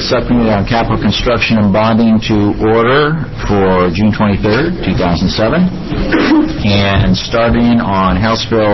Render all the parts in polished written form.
the Subcommittee on Capital Construction and Bonding to order for June 23rd, 2007. And starting on House Bill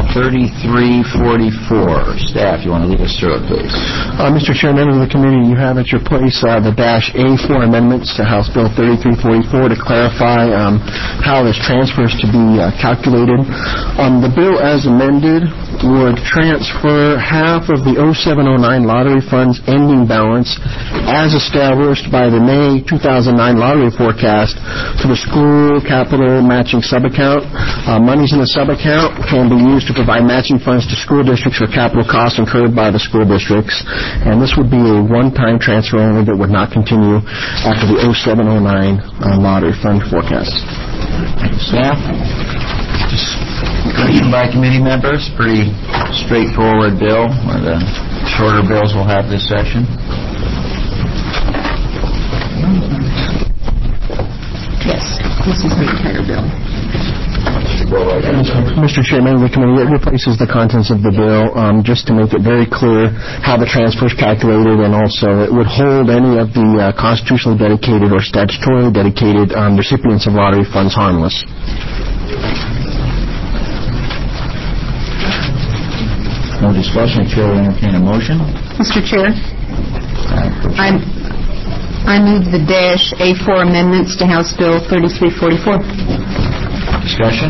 3344. Staff, you want to lead us through it, please? Mr. Chair, members of the committee, you have at your place the -A4 amendments to House Bill 3344 to clarify how this transfer is to be calculated. The bill as amended would transfer half of the 0709 lottery fund's ending balance as established by the May 2009 lottery forecast to the school capital matching subaccount. Monies in the subaccount can be used to provide matching funds to school districts for capital costs incurred by the school districts, and this would be a one-time transfer only that would not continue after the 0709 lottery fund forecast. Thank you, staff. Discussion by committee members. Pretty straightforward bill. One of the shorter bills we'll have this session. Yes, this is the entire bill. Mr. Chairman, the committee, it replaces the contents of the bill just to make it very clear how the transfer is calculated, and also it would hold any of the constitutionally dedicated or statutorily dedicated recipients of lottery funds harmless. No discussion. Chair will entertain a motion. Mr. Chair, I move the -A4 amendments to House Bill 3344. Discussion?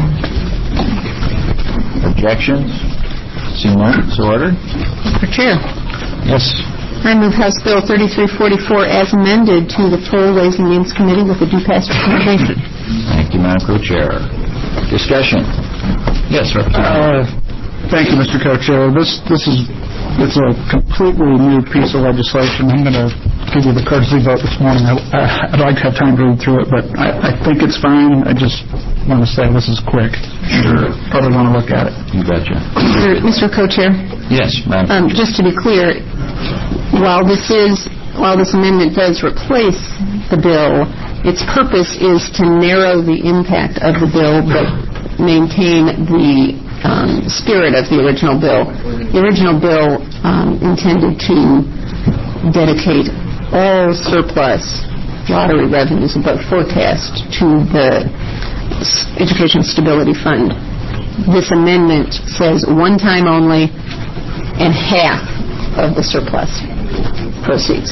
Objections? Seeing none, so ordered. Mr. Chair. Yes. I move House Bill 3344 as amended to the full Ways and Means Committee with a due pass recommendation. Thank you, Madam Co-Chair. Discussion? Yes, sir. Thank you, Mr. Co-Chair. It's a completely new piece of legislation. I'm going to give you the courtesy vote this morning. I'd like to have time to read through it, but I think it's fine. I just want to say this is quick. Sure. Probably want to look at it. You betcha. Mr. Co-Chair. Yes, ma'am. Just to be clear, while this amendment does replace the bill, its purpose is to narrow the impact of the bill, but maintain the spirit of the original bill. The original bill intended to dedicate all surplus lottery revenues above forecast to the Education Stability Fund. This amendment says one time only and half of the surplus proceeds.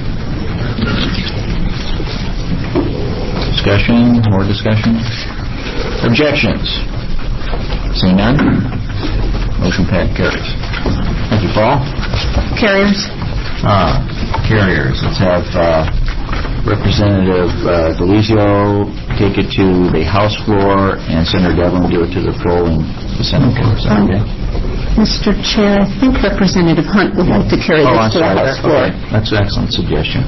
Discussion? More discussion? Objections? Seeing none, motion carries. Thank you, Paul. Carriers. Carriers. Let's have Representative Delizio take it to the House floor, and Senator Devlin do it to the full and the Senate floor. Is that okay? Mr. Chair, I think Representative Hunt would like to carry this to the House floor. Okay. That's an excellent suggestion.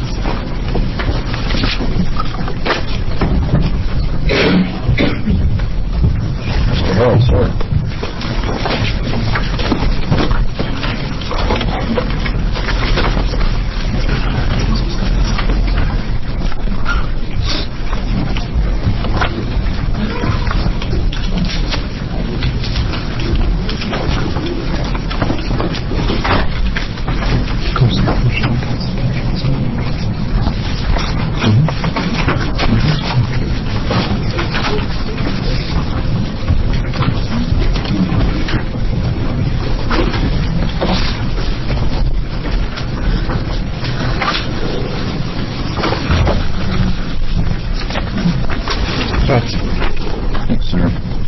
Mr. Hill, sir. Thanks, sir.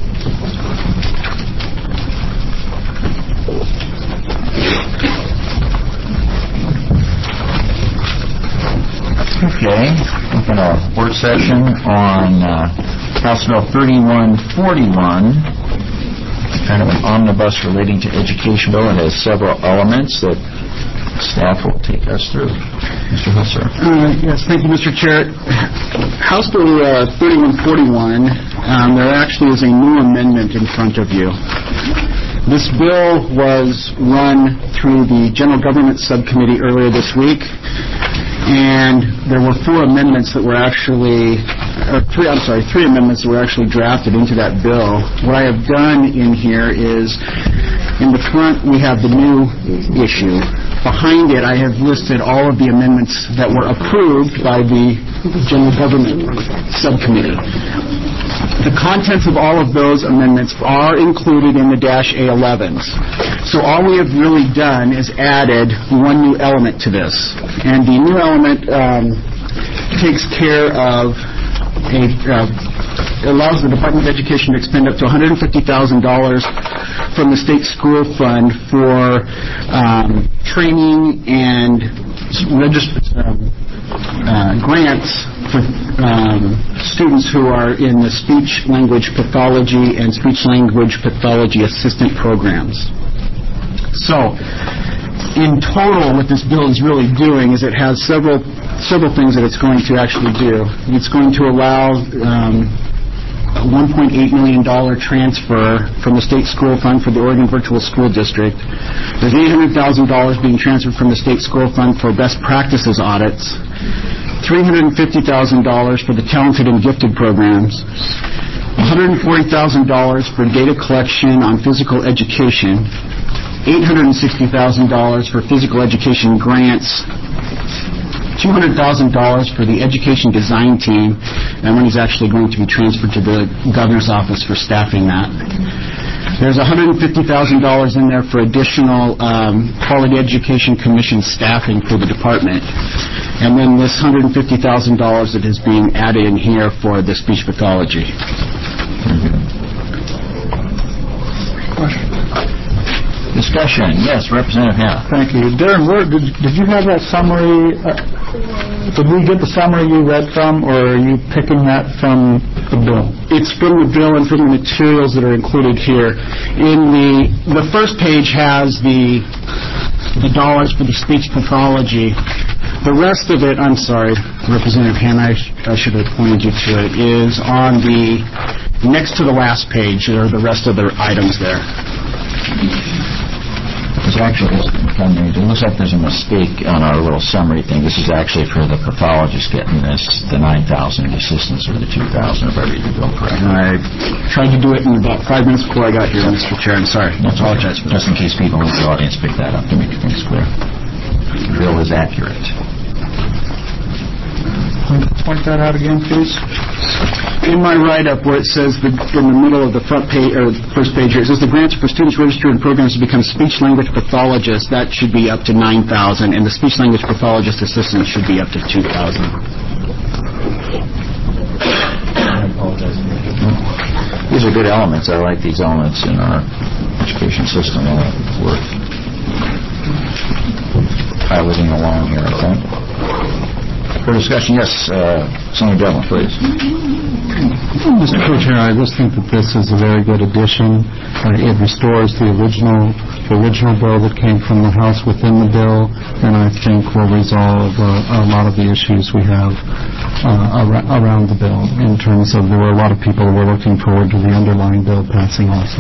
Okay, open our work session on House Bill 3141, kind of an omnibus relating to education bill. It has several elements that staff will take us through. Mr. Husser. Yes, thank you, Mr. Chair. House Bill 3141, there actually is a new amendment in front of you. This bill was run through the General Government Subcommittee earlier this week, and there were three amendments that were actually drafted into that bill. What I have done in here is, in the front we have the new issue, Behind it, I have listed all of the amendments that were approved by the General Government Subcommittee. The contents of all of those amendments are included in the -A11s. So all we have really done is added one new element to this. And the new element takes care of allows the Department of Education to expend up to $150,000 from the state school fund for training and grants for students who are in the speech-language pathology and speech-language pathology assistant programs. So, in total, what this bill is really doing is it has several things that it's going to actually do. It's going to allow a $1.8 million transfer from the state school fund for the Oregon Virtual School District. There's $800,000 being transferred from the state school fund for best practices audits, $350,000 for the talented and gifted programs, $140,000 for data collection on physical education, $860,000 for physical education grants, $200,000 for the education design team. That money is actually going to be transferred to the governor's office for staffing that. There's $150,000 in there for additional Quality Education Commission staffing for the department. And then this $150,000 that is being added in here for the speech pathology. Discussion. Yes, Representative Hanna. Thank you. Darren, did you have that summary? Did we get the summary you read from, or are you picking that from the bill? It's from the bill and from the materials that are included here. In the first page has the dollars for the speech pathology. The rest of it, I'm sorry, Representative Hanna, I should have pointed you to it, is on the next to the last page, or the rest of the items there. It's actually, it looks like there's a mistake on our little summary thing. This is actually for the pathologist getting this, the $9,000, the assistants are the $2,000, if I read the bill correctly. I tried to do it in about 5 minutes before I got here, Mr. Chair. I'm sorry. I apologize for that. Just in case people in the audience pick that up to make things clear. The bill is accurate. Point that out again, please. In my write-up, where it says in the middle of the front page or first page here, it says the grants for students registered in programs to become speech-language pathologists. That should be up to $9,000, and the speech-language pathologist assistant should be up to $2,000. These are good elements. I like these elements in our education system. I think it's worth piloting along here, I think. For discussion, yes, Senator Devlin, please. Mr. Co-Chair, I just think that this is a very good addition. It restores the original bill that came from the House within the bill, and I think will resolve a lot of the issues we have around the bill in terms of there were a lot of people who were looking forward to the underlying bill passing also.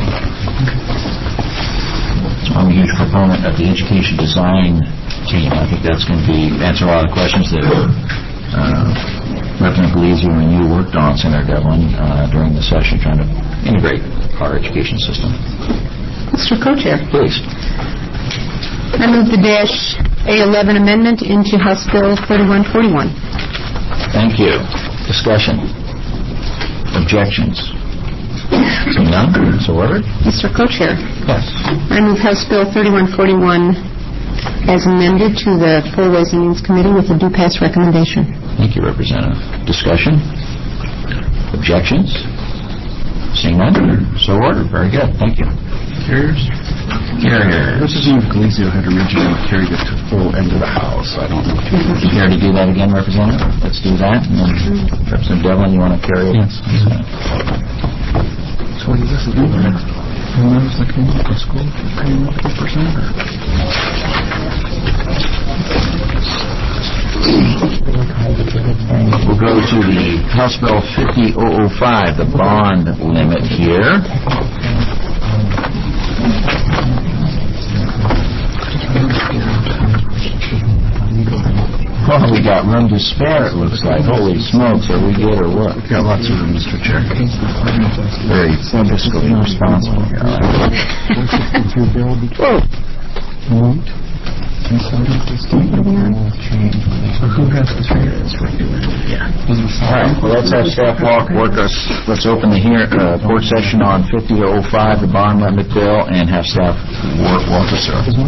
I'm a huge proponent of the education design team. I think that's going to answer a lot of questions that Representative Galizio and you worked on, Senator Devlin, during the session, trying to integrate our education system. Mr. Co-Chair. Please. I move the -A11 amendment into House Bill 3141. Thank you. Discussion. Objections. Seeing none, so ordered. Mr. Co-Chair. Yes. I move House Bill 3141 as amended to the Full Ways and Means Committee with a due pass recommendation. Thank you, Representative. Discussion? Objections? Seeing none, so ordered. Very good. Thank you. Carriers? Carriers. Representative Galizio had originally carried it to full end of the House. I don't know if you care to do that again, Representative? Let's do that. And then Representative Devlin, you want to carry it? Yes. So what is this again? Remembers the clinical school paying up 2%? We'll go to the House Bill 50005, the bond limit here. Well, we got room to spare, it looks like. Holy smokes, are we good or what? We've got lots of room, Mr. Chair. Very fiscally responsible here. All right, well, let's have staff work us. Let's open the board session on 5005, the bond limit bill, and have staff walk us through.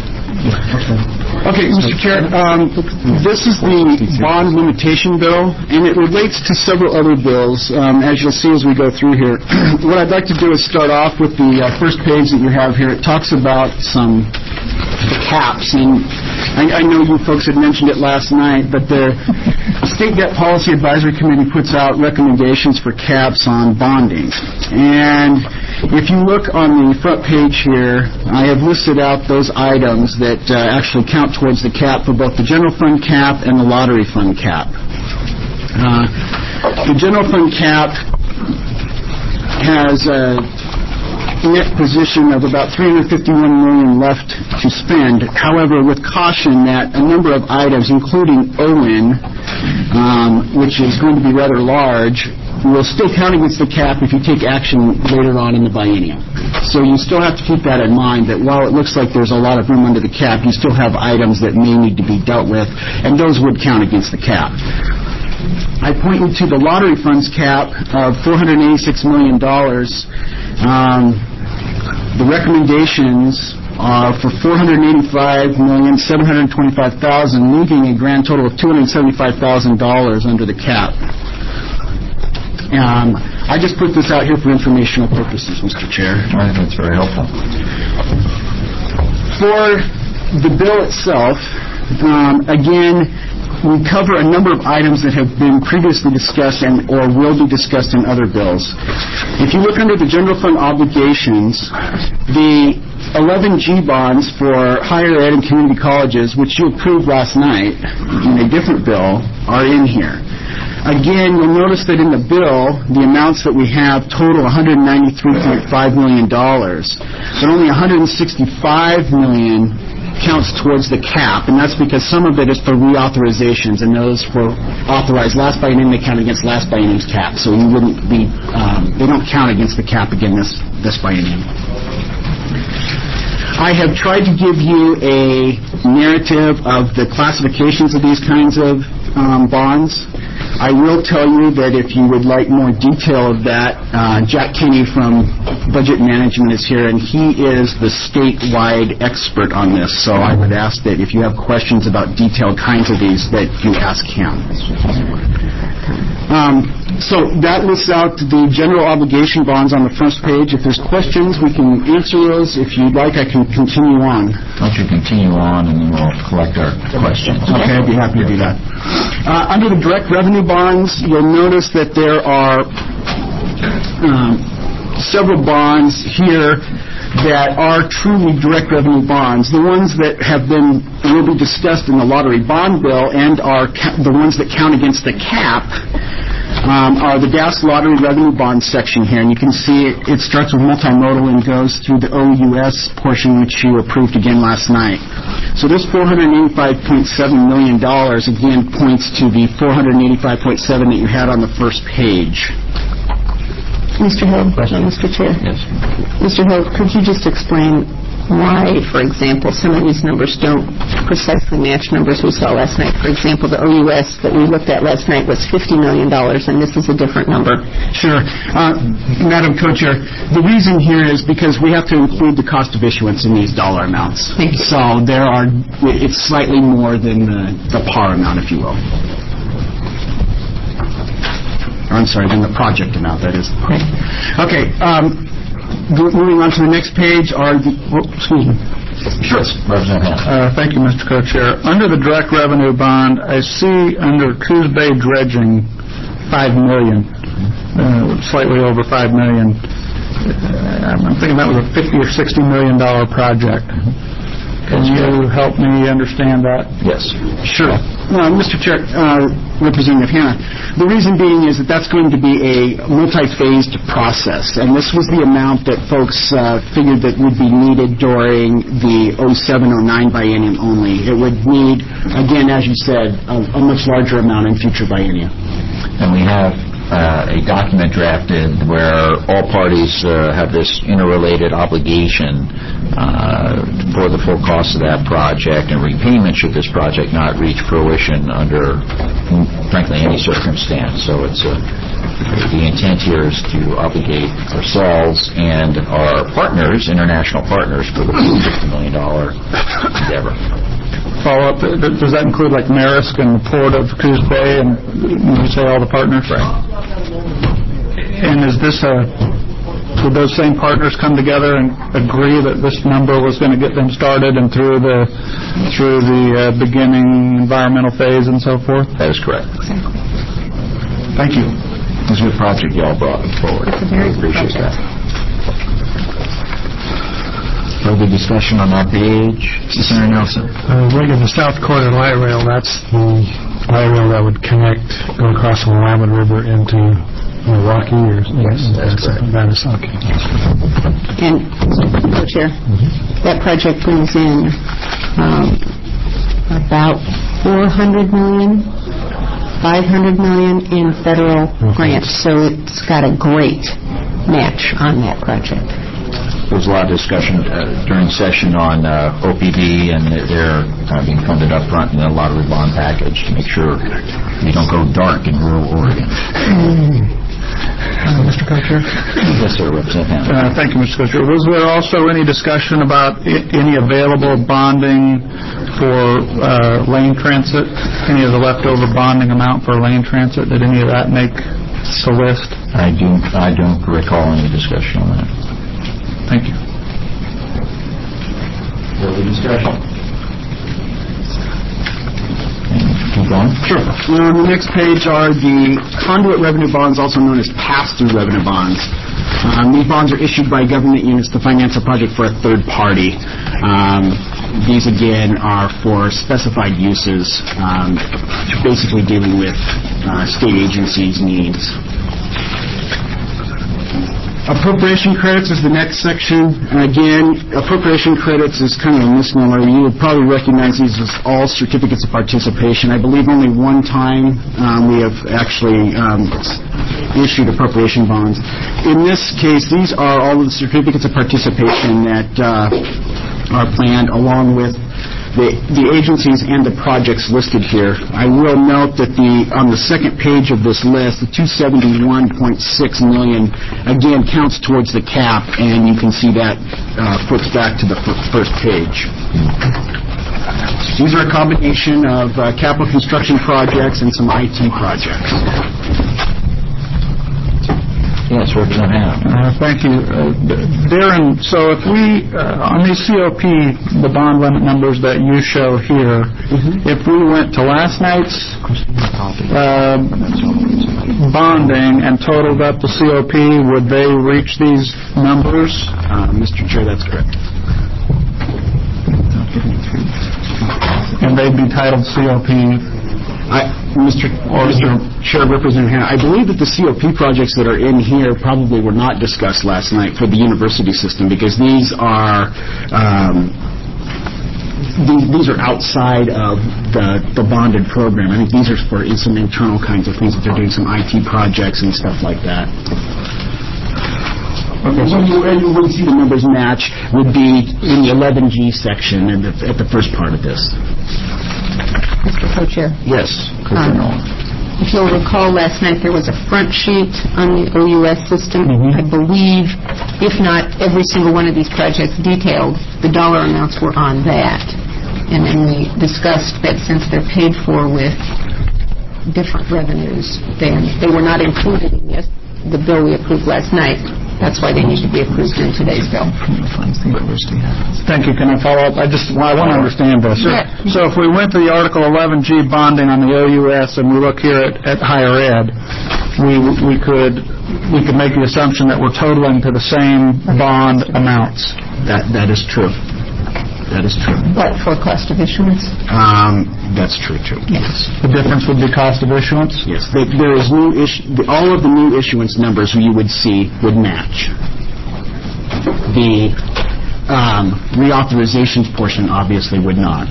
Okay, Mr. Chair, this is the bond limitation bill, and it relates to several other bills, as you'll see as we go through here. What I'd like to do is start off with the first page that you have here. It talks about some caps, and I know you folks had mentioned it last night, but the State Debt Policy Advisory Committee puts out recommendations for caps on bonding. And if you look on the front page here, I have listed out those items that actually count towards the cap for both the general fund cap and the lottery fund cap. The general fund cap has a net position of about $351 million left to spend. However, with caution that a number of items, including OWIN, which is going to be rather large, will still count against the cap if you take action later on in the biennium. So you still have to keep that in mind, that while it looks like there's a lot of room under the cap, you still have items that may need to be dealt with, and those would count against the cap. I point you to the lottery funds cap of $486 million. The recommendations are for $485,725,000, leaving a grand total of $275,000 under the cap. I just put this out here for informational purposes, Mr. Chair. All right, that's very helpful. For the bill itself, again, we cover a number of items that have been previously discussed and or will be discussed in other bills. If you look under the general fund obligations, the 11G bonds for higher ed and community colleges, which you approved last night in a different bill, are in here. Again, you'll notice that in the bill, the amounts that we have total $193.5 million, but only $165 million counts towards the cap, and that's because some of it is for reauthorizations, and those were authorized last biennium, they count against last biennium's cap, so you wouldn't be, they don't count against the cap again this biennium. I have tried to give you a narrative of the classifications of these kinds of bonds. I will tell you that if you would like more detail of that, Jack Kinney from Budget Management is here, and he is the statewide expert on this. So I would ask that if you have questions about detailed kinds of these, that you ask him. So that lists out the general obligation bonds on the first page. If there's questions, we can answer those. If you'd like, I can continue on. Why don't you continue on, and then we'll collect our questions. Okay, I'd be happy to do that. Under the direct revenue bonds, you'll notice that there are several bonds here that are truly direct revenue bonds. The ones that will be discussed in the lottery bond bill and are the ones that count against the cap are the gas lottery revenue bond section here. And you can see it starts with multimodal and goes through the OUS portion, which you approved again last night. So this $485.7 million, again, points to the $485.7 that you had on the first page. Mr. Hill, Mr. Chair. Yes. Mr. Hill, could you just explain why, for example, some of these numbers don't precisely match numbers we saw last night? For example, the OUS that we looked at last night was $50 million, and this is a different number. Sure. Madam Co-Chair, the reason here is because we have to include the cost of issuance in these dollar amounts. Thank you. So it's slightly more than the par amount, if you will. I'm sorry, than the project amount, that is. Okay. Moving on to the next page are the... excuse me. Sure. Thank you, Mr. Co-Chair. Under the direct revenue bond, I see under Coos Bay dredging $5 million, slightly over $5 million. I'm thinking that was a $50 or $60 million project. Can you help me understand that? Yes. Sure. Mr. Chair, Representative Hanna, the reason being is that that's going to be a multi-phased process, and this was the amount that folks figured that would be needed during the 07-09 biennium only. It would need, again, as you said, a much larger amount in future biennium. And we have a document drafted where all parties have this interrelated obligation for the full cost of that project and repayment should this project not reach fruition under, frankly, any circumstance. So it's the intent here is to obligate ourselves and our partners, international partners, for the $50 million endeavor. Follow-up, does that include like Maersk and the Port of Coos Bay and you say all the partners? Right. And is this would those same partners come together and agree that this number was going to get them started and through the beginning environmental phase and so forth? That is correct. Exactly. Thank you. It's a good project y'all brought forward. It's a very good appreciate project. that. Further discussion on that page? Senator Nelson. Reagan, the South Corner Light Rail, that's the light rail that would connect, go across the Willamette River into Milwaukee? Yes, that's correct. That is, okay. And, Co-Chair, that project brings in about $400 million, $500 million in federal grants, so it's got a great match on that project. There was a lot of discussion during session on OPD, and they're being funded up front, and then a lot of the bond package to make sure we don't go dark in rural Oregon. Mr. Co-Chair? Yes, sir, Representative Hammond. Thank you, Mr. Co-Chair. Was there also any discussion about any available bonding for lane transit? Any of the leftover bonding amount for lane transit? Did any of that make the list? I don't recall any discussion on that. Thank you. Further discussion? Keep going. Sure. On the next page are the conduit revenue bonds, also known as pass-through revenue bonds. These bonds are issued by government units to finance a project for a third party. These, again, are for specified uses, basically dealing with state agencies' needs. Appropriation credits is the next section. And again, appropriation credits is kind of a misnomer. You would probably recognize these as all certificates of participation. I believe only one time we have actually issued appropriation bonds. In this case, these are all of the certificates of participation that are planned along with the agencies and the projects listed here. I will note that on the second page of this list, the $271.6 million, again, counts towards the cap, and you can see that flips back to the first page. These are a combination of capital construction projects and some IT projects. Yes, Representative Hammond. Thank you. Darren, so if we, on these COP, the bond limit numbers that you show here, if we went to last night's bonding and totaled up the COP, would they reach these numbers? Mr. Chair, that's correct. And they'd be titled COP? Mr. Chair, Representative Hanna, I believe that the COP projects that are in here probably were not discussed last night for the university system because these are outside of the bonded program. I think these are for some internal kinds of things that they're doing, some IT projects and stuff like that. Okay, so you would see the numbers match would be in the 11G section at the first part of this. Mr. Co-Chair. Yes, if you'll recall, last night there was a front sheet on the OUS system. I believe, if not every single one of these projects detailed, the dollar amounts were on that. And then we discussed that since they're paid for with different revenues, then they were not included in the bill we approved last night. That's why they need to be approved in today's bill. Thank you. Can I follow up? I want to understand this. Sure. So if we went to the Article 11G bonding on the OUS and we look here at higher ed, we could make the assumption that we're totaling to the same bond amounts. That is true. That is true. But for cost of issuance? That's true, too. Yes. The difference would be cost of issuance? Yes. There is all of the new issuance numbers you would see would match. The reauthorizations portion obviously would not.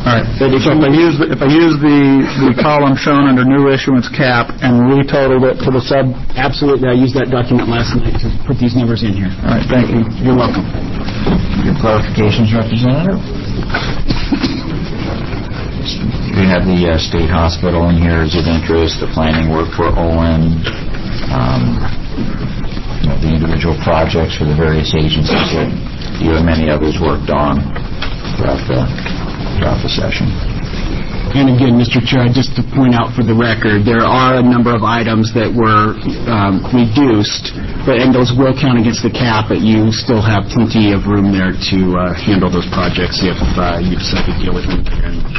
All right. So if I use the column shown under new issuance cap and retotaled it to the sub... Absolutely. I used that document last night to put these numbers in here. All right. Thank you. You're welcome. Your clarifications, Representative? We have the state hospital in here as of interest, the planning work for Olin, the individual projects for the various agencies that you and many others worked on throughout the session. And again, Mr. Chair, just to point out for the record, there are a number of items that were reduced, and those will count against the cap, but you still have plenty of room there to handle those projects if you decide to deal with them.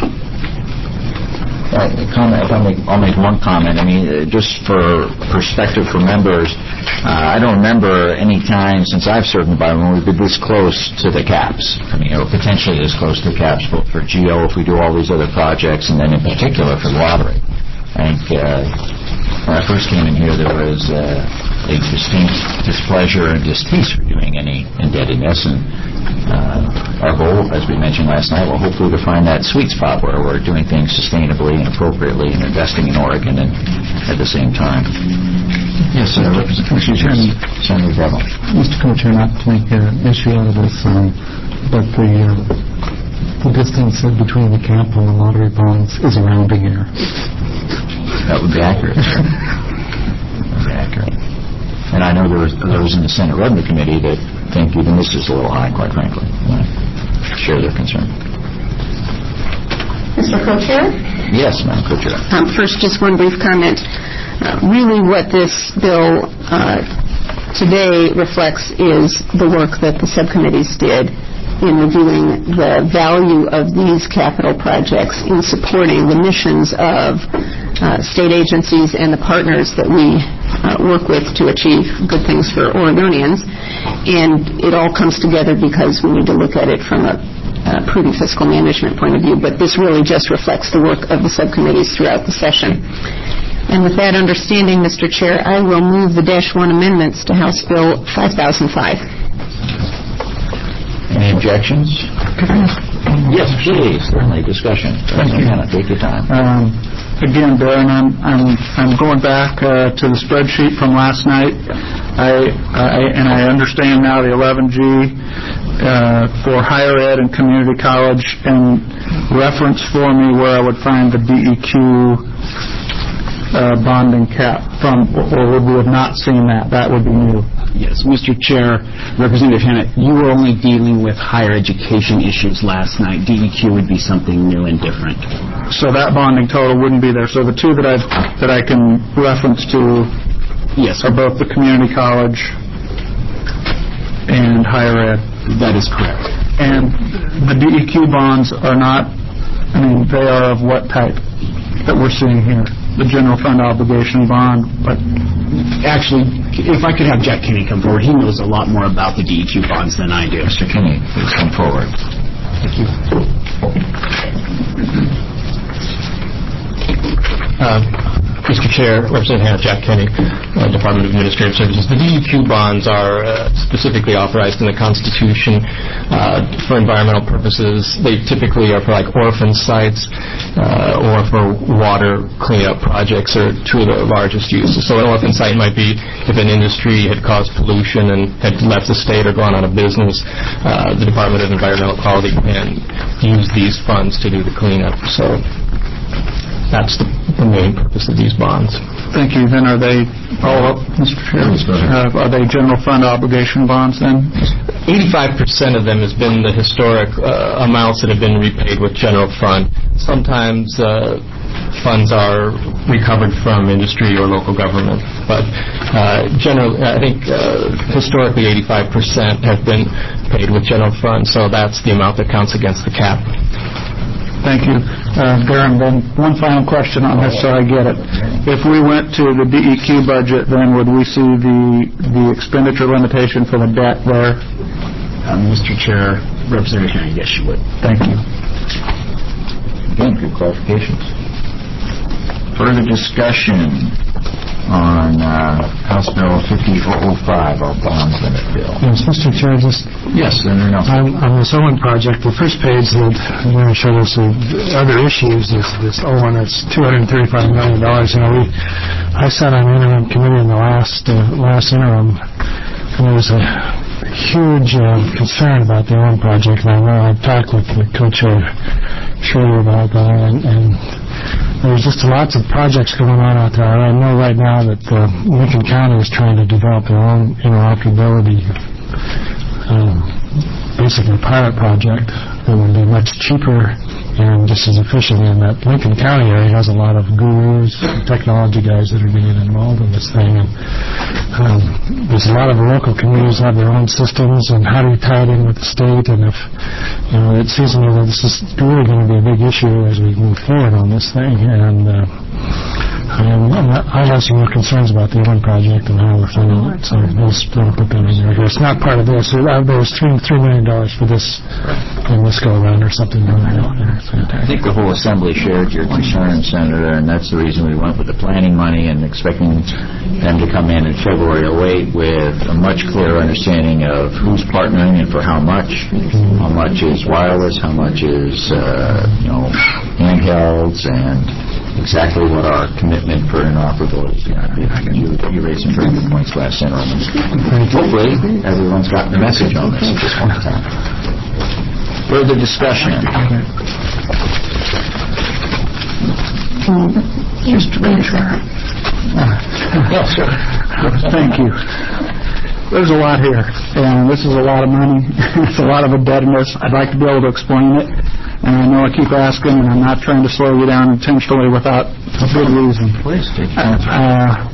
I'll make one comment. I mean, just for perspective for members, I don't remember any time since I've served in the body when we've been this close to the caps. I mean, or potentially this close to the caps, both for GO if we do all these other projects, and then in particular for the lottery. I think when I first came in here, there was a distinct displeasure and distaste for doing any indebtedness, and our goal, as we mentioned last night, will hopefully to find that sweet spot where we're doing things sustainably and appropriately and investing in Oregon and at the same time. Yes, Mr. Chairman. Senator Bevel. Mr. Co-Chair, not to make an issue out of this, but the distance between the cap and the lottery bonds is a rounding error. That would be accurate. That would be accurate. And I know there was those in the Senate Revenue Committee that think even this is a little high, quite frankly. I share their concern. Mr. Co-Chair? Yes, Madam Co-Chair. First, just one brief comment. Really what this bill today reflects is the work that the subcommittees did in reviewing the value of these capital projects in supporting the missions of state agencies and the partners that we work with to achieve good things for Oregonians. And it all comes together because we need to look at it from a prudent fiscal management point of view. But this really just reflects the work of the subcommittees throughout the session. And with that understanding, Mr. Chair, I will move the -1 amendments to House Bill 5005. Any objections? Yes, please. Certainly. Discussion. Thank you. Take your time. Again, Darren, I'm going back to the spreadsheet from last night. I understand now the 11G for higher ed and community college, and reference for me where I would find the DEQ bonding cap from, or would we have not seen that? That would be new. Yes, Mr. Chair, Representative Hannett, you were only dealing with higher education issues last night. DEQ would be something new and different. So that bonding total wouldn't be there. So the two that I can reference to, yes, are both the community college and higher ed. That is correct. And the DEQ bonds are not, I mean, they are of what type that we're seeing here? The general fund obligation bond, but actually, if I could have Jack Kinney come forward, he knows a lot more about the DEQ bonds than I do. Mr. Kinney, please come forward. Thank you. Mr. Chair, Representative Hannah, Jack Kinney, Department of Administrative Services. The DEQ bonds are specifically authorized in the Constitution for environmental purposes. They typically are for like orphan sites or for water cleanup projects are two of the largest uses. So an orphan site might be if an industry had caused pollution and had left the state or gone out of business, the Department of Environmental Quality can use these funds to do the cleanup. So that's the main purpose of these bonds. Thank you. Then are they, Mr. Chair, are they general fund obligation bonds then? 85% of them has been the historic amounts that have been repaid with general fund. Sometimes funds are recovered from industry or local government, but generally, I think historically 85% have been paid with general fund, so that's the amount that counts against the cap. Thank you. Darren, then one final question on this so I get it. If we went to the DEQ budget, then would we see the expenditure limitation for the debt there? Mr. Chair, Representative Henry, yes, you would. Thank you. Again, good clarifications. Further discussion. on House Bill 50005, our bonds limit bill. Yes, Mr. Chair, just Yes, Senator Nelson. on this Owen project, the first page that I'm going to show us other issues is this Owen. It's $235 million. I sat on interim committee in the last interim, and there was a huge concern about the Owen project, and I know I've talked with the co-chair Schroeder about that, and there's just lots of projects going on out there. I know right now that Lincoln County is trying to develop their own interoperability, basically pilot project that would be much cheaper and just as efficient, in that Lincoln County area has a lot of gurus, technology guys that are getting involved in this thing. And there's a lot of local communities have their own systems, and how do you tie it in with the state? And if, it seems to me that this is really going to be a big issue as we move forward on this thing. And I have some more concerns about the Owen project and how we're funding it, so we'll still put that in there. It's not part of this. There was $3 million for this in this go-around or something. I think the whole Assembly shared your concern, Senator, and that's the reason we went with the planning money and expecting them to come in February 08 with a much clearer understanding of who's partnering and for how much is wireless, how much is, handhelds, and exactly what our commitment for interoperability is going to be. You raised some very good points last interim. Hopefully, everyone's gotten the message on this at this point in time. Further discussion? Mr. Commissioner. Yes, sir. Thank you. There's a lot here, and this is a lot of money. It's a lot of indebtedness. I'd like to be able to explain it, and I know I keep asking, and I'm not trying to slow you down intentionally without a good reason. Please, take your time.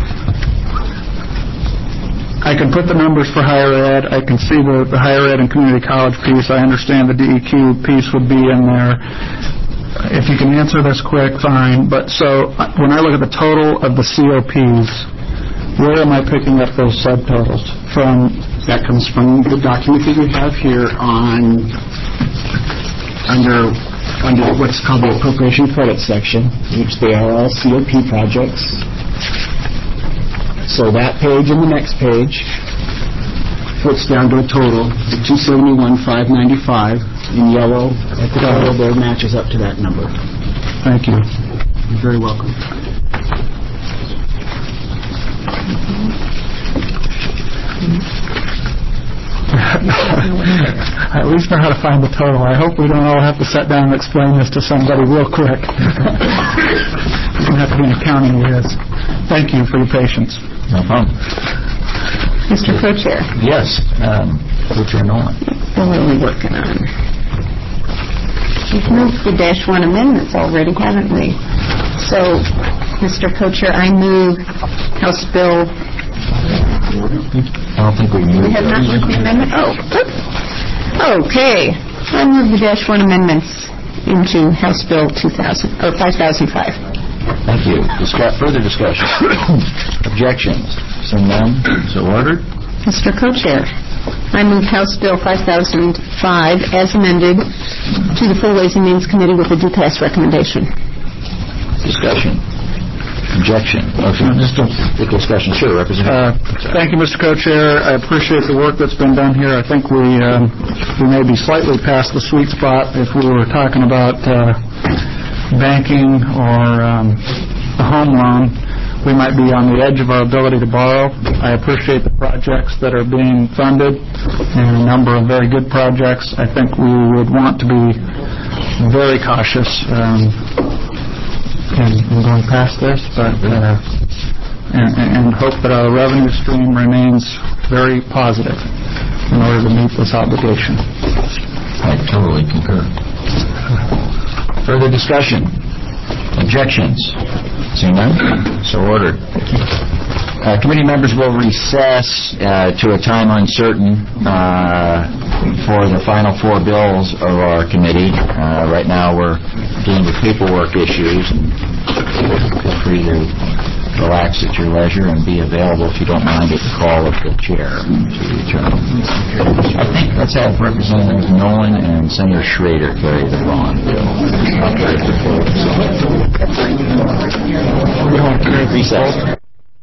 I can put the numbers for higher ed. I can see the higher ed and community college piece. I understand the DEQ piece would be in there. If you can answer this quick, fine. But so when I look at the total of the COPs, where am I picking up those subtotals from? That comes from the document that you have here under what's called the appropriation credit section, which they are all COP projects. So that page and the next page puts down to a total of $271,595 in yellow. At the total there matches up to that number. Thank you. You're very welcome. I at least know how to find the total. I hope we don't all have to sit down and explain this to somebody real quick. We're going to have to be an accounting whiz. Thank you for your patience. No problem. Mr. Co-Chair. Yes, Co-Chair Nolan. What are we working on? We've moved the -1 amendments already, haven't we? So, Mr. Co-Chair, I move House Bill... I don't think we moved. We have not moved the amendment? Oh, okay. I move the -1 amendments into House Bill 5005. Thank you. Further discussion? Objections? Seeing none, so ordered. Mr. Co-Chair, I move House Bill 5005 as amended to the Full Ways and Means Committee with a do-pass recommendation. Discussion? Objection? Just a discussion. Sure, Representative. Thank you, Mr. Co-Chair. I appreciate the work that's been done here. I think we may be slightly past the sweet spot if we were talking about banking or a home loan. We might be on the edge of our ability to borrow. I appreciate the projects that are being funded and a number of very good projects. I think we would want to be very cautious in going past this, but and hope that our revenue stream remains very positive in order to meet this obligation. I totally concur. Further discussion? Objections? Seeing none? So ordered. Committee members will recess to a time uncertain for the final 4 bills of our committee. Right now we're dealing with paperwork issues. Feel free to relax at your leisure and be available, if you don't mind, at the call of the chair to return. I think let's have Representative Nolan and Senator Schrader carry the bond bill. Recess.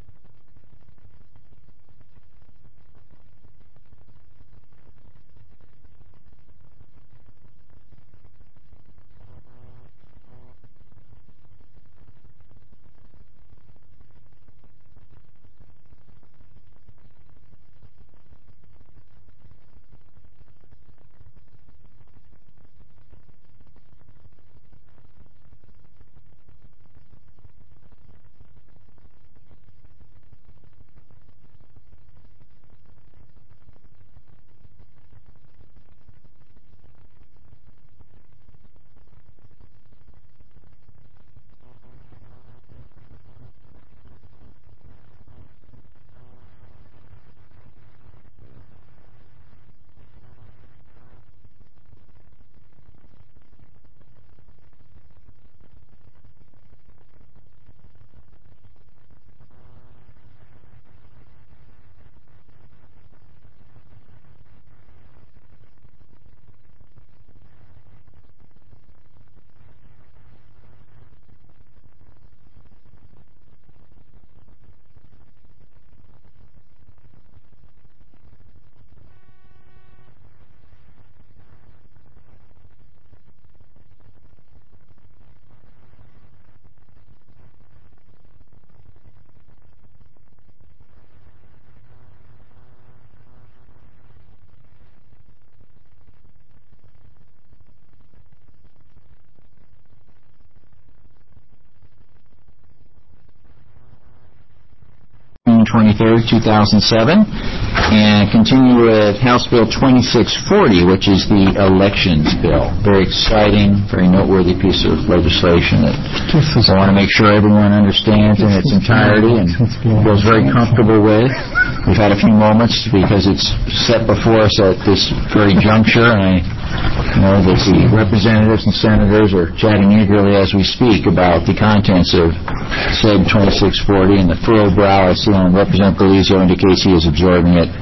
23rd, 2007, and continue with House Bill 2640, which is the Elections Bill. Very exciting, very noteworthy piece of legislation that I want to make sure everyone understands in its entirety and feels very comfortable with. We've had a few moments because it's set before us at this very juncture, and I know that the representatives and senators are chatting eagerly as we speak about the contents of said 2640, and the furrowed brow I see on Representative Belizio indicates he is absorbing it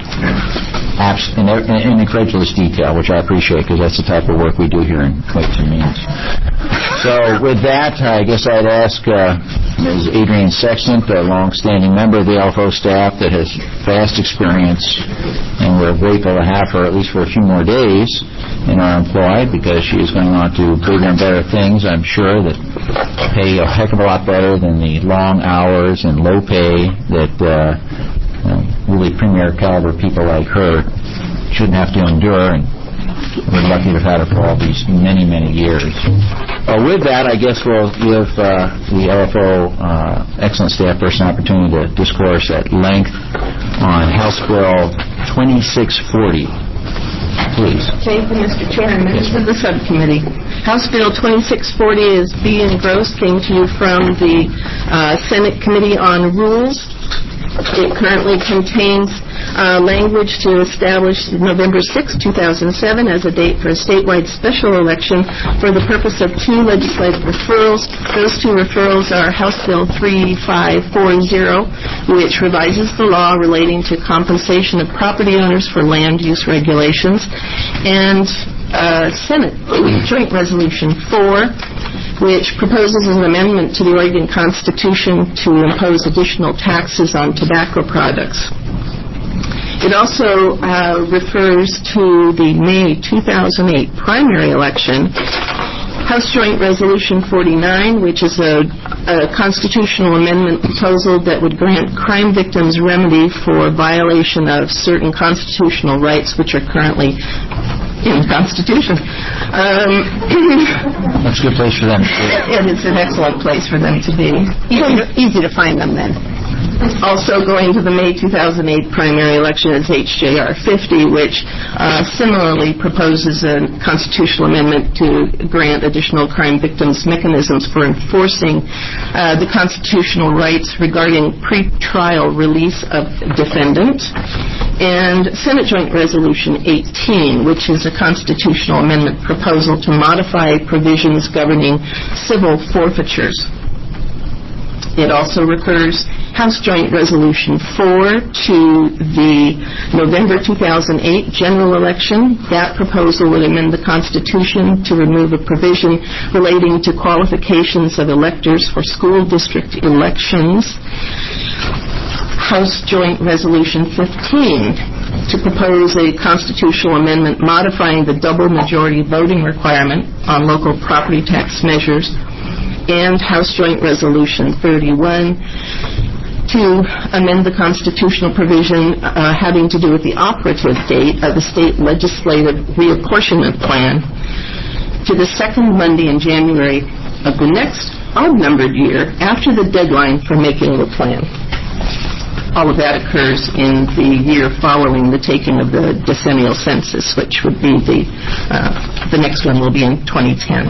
in incredulous detail, which I appreciate because that's the type of work we do here in Ways and Means. So with that, I guess I'd ask Ms. Adrienne Sexton, a long-standing member of the LFO staff that has vast experience, and we're grateful to have her at least for a few more days in our employ because she is going on to bigger and better things, I'm sure, that pay a heck of a lot better than the long hours and low pay that really premier caliber people like her shouldn't have to endure, and we're lucky to have had her for all these many, many years. With that, I guess we'll give the LFO excellent staff person an opportunity to discourse at length on House Bill 2640. Please. Thank you, Mr. Chair and members of the subcommittee. House Bill 2640 is being engrossed, came to you from the Senate Committee on Rules. It currently contains language to establish November 6, 2007 as a date for a statewide special election for the purpose of two legislative referrals. Those two referrals are House Bill 3540, which revises the law relating to compensation of property owners for land use regulations, and Senate Joint Resolution 4, which proposes an amendment to the Oregon Constitution to impose additional taxes on tobacco products. It also refers to the May 2008 primary election, House Joint Resolution 49, which is a constitutional amendment proposal that would grant crime victims remedy for violation of certain constitutional rights which are currently in the Constitution. That's a good place for them. It is an excellent place for them to be. Easy to find them then. Also going to the May 2008 primary election is HJR 50, which similarly proposes a constitutional amendment to grant additional crime victims mechanisms for enforcing the constitutional rights regarding pre-trial release of defendant. And Senate Joint Resolution 18, which is a constitutional amendment proposal to modify provisions governing civil forfeitures. It also refers House Joint Resolution 4 to the November 2008 general election. That proposal would amend the Constitution to remove a provision relating to qualifications of electors for school district elections. House Joint Resolution 15 to propose a constitutional amendment modifying the double majority voting requirement on local property tax measures. And House Joint Resolution 31 to amend the constitutional provision having to do with the operative date of the state legislative reapportionment plan to the second Monday in January of the next odd-numbered year after the deadline for making the plan. All of that occurs in the year following the taking of the decennial census, which would be the next one will be in 2010.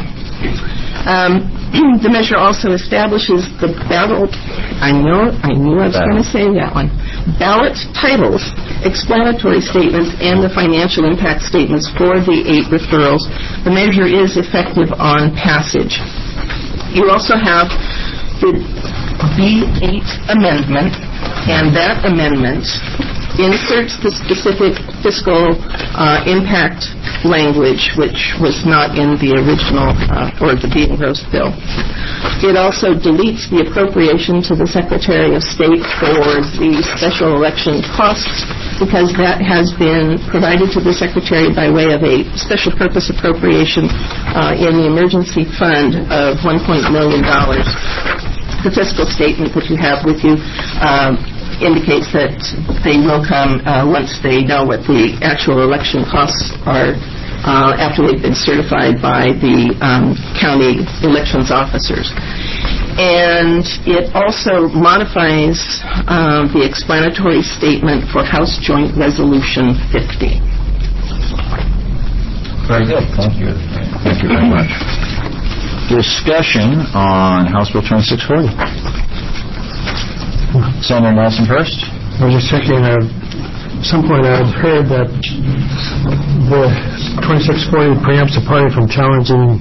The measure also establishes the ballot. I knew I was going to say that one. Ballot titles, explanatory statements, and the financial impact statements for the 8 referrals. The measure is effective on passage. You also have the B8 amendment, and that amendment inserts the specific fiscal impact language, which was not in the original or the being engrossed bill. It also deletes the appropriation to the Secretary of State for the special election costs, because that has been provided to the Secretary by way of a special purpose appropriation in the emergency fund of $1 million. The fiscal statement that you have with you indicates that they will come once they know what the actual election costs are after they've been certified by the county elections officers. And it also modifies the explanatory statement for House Joint Resolution 50. Very good. Thank you. Thank you very much. Discussion on House Bill 2640. Senator Nelson first. I was just checking. At some point I had heard that the 2640 preempts a party from challenging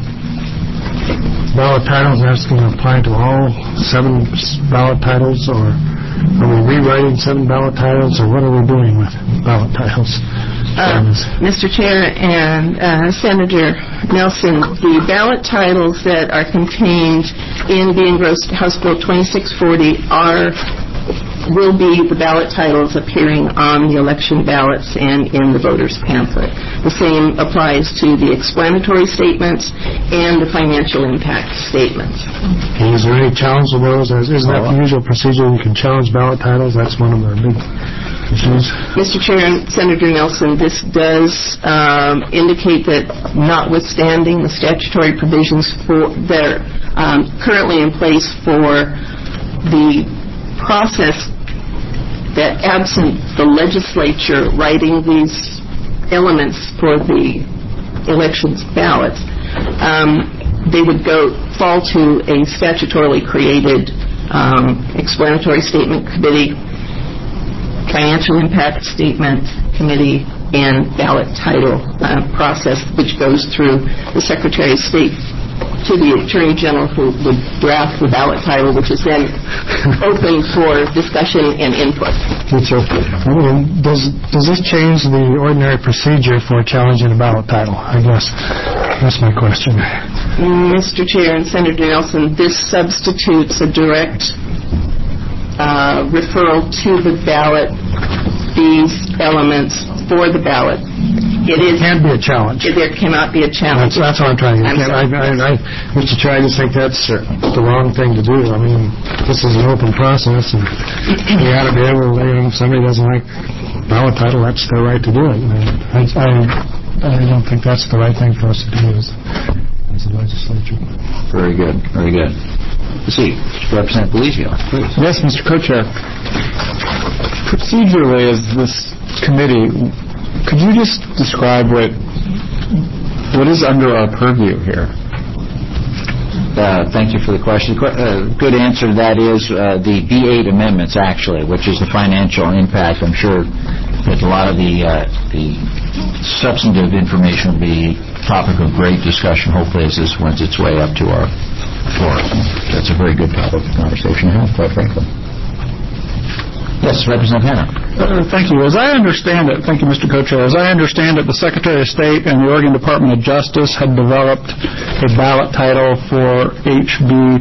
ballot titles. That's going to apply to all 7 ballot titles, or are we rewriting 7 ballot titles, or what are we doing with ballot titles? Mr. Chair and Senator Nelson, the ballot titles that are contained in the engrossed House Bill 2640 will be the ballot titles appearing on the election ballots and in the voter's pamphlet. The same applies to the explanatory statements and the financial impact statements. Okay, is there any challenge to those? Isn't that the usual procedure? You can challenge ballot titles. That's one of our big issues. Mr. Chair and Senator Nelson, this does indicate that notwithstanding the statutory provisions that are currently in place for the process, that absent the legislature writing these elements for the elections ballots, they would fall to a statutorily created explanatory statement committee, financial impact statement committee, and ballot title process, which goes through the Secretary of State to the Attorney General, who would draft the ballot title, which is then open for discussion and input. Does this change the ordinary procedure for challenging a ballot title? I guess that's my question. Mr. Chair and Senator Nelson, this substitutes a direct referral to the ballot, these elements for the ballot. It can't be a challenge. There cannot be a challenge. That's what I'm trying to get. Mr. Chair, I just think that's the wrong thing to do. I mean, this is an open process, and you got to be able to, if somebody doesn't like ballot title, that's their right to do it. I don't think that's the right thing for us to do as a legislature. Very good. Very good. Let's see. Representative Belizio, please. Yes, Mr. Co-Chair. Procedurally, as this committee, could you just describe what is under our purview here? Thank you for the question. Good answer to that is the B8 amendments, actually, which is the financial impact. I'm sure that a lot of the substantive information will be topic of great discussion, hopefully, as this wends its way up to our floor. That's a very good topic of conversation to have, quite frankly. Yes, Representative Hanna. Thank you. As I understand it, thank you, Mr. Co-Chair, as I understand it, the Secretary of State and the Oregon Department of Justice had developed a ballot title for HB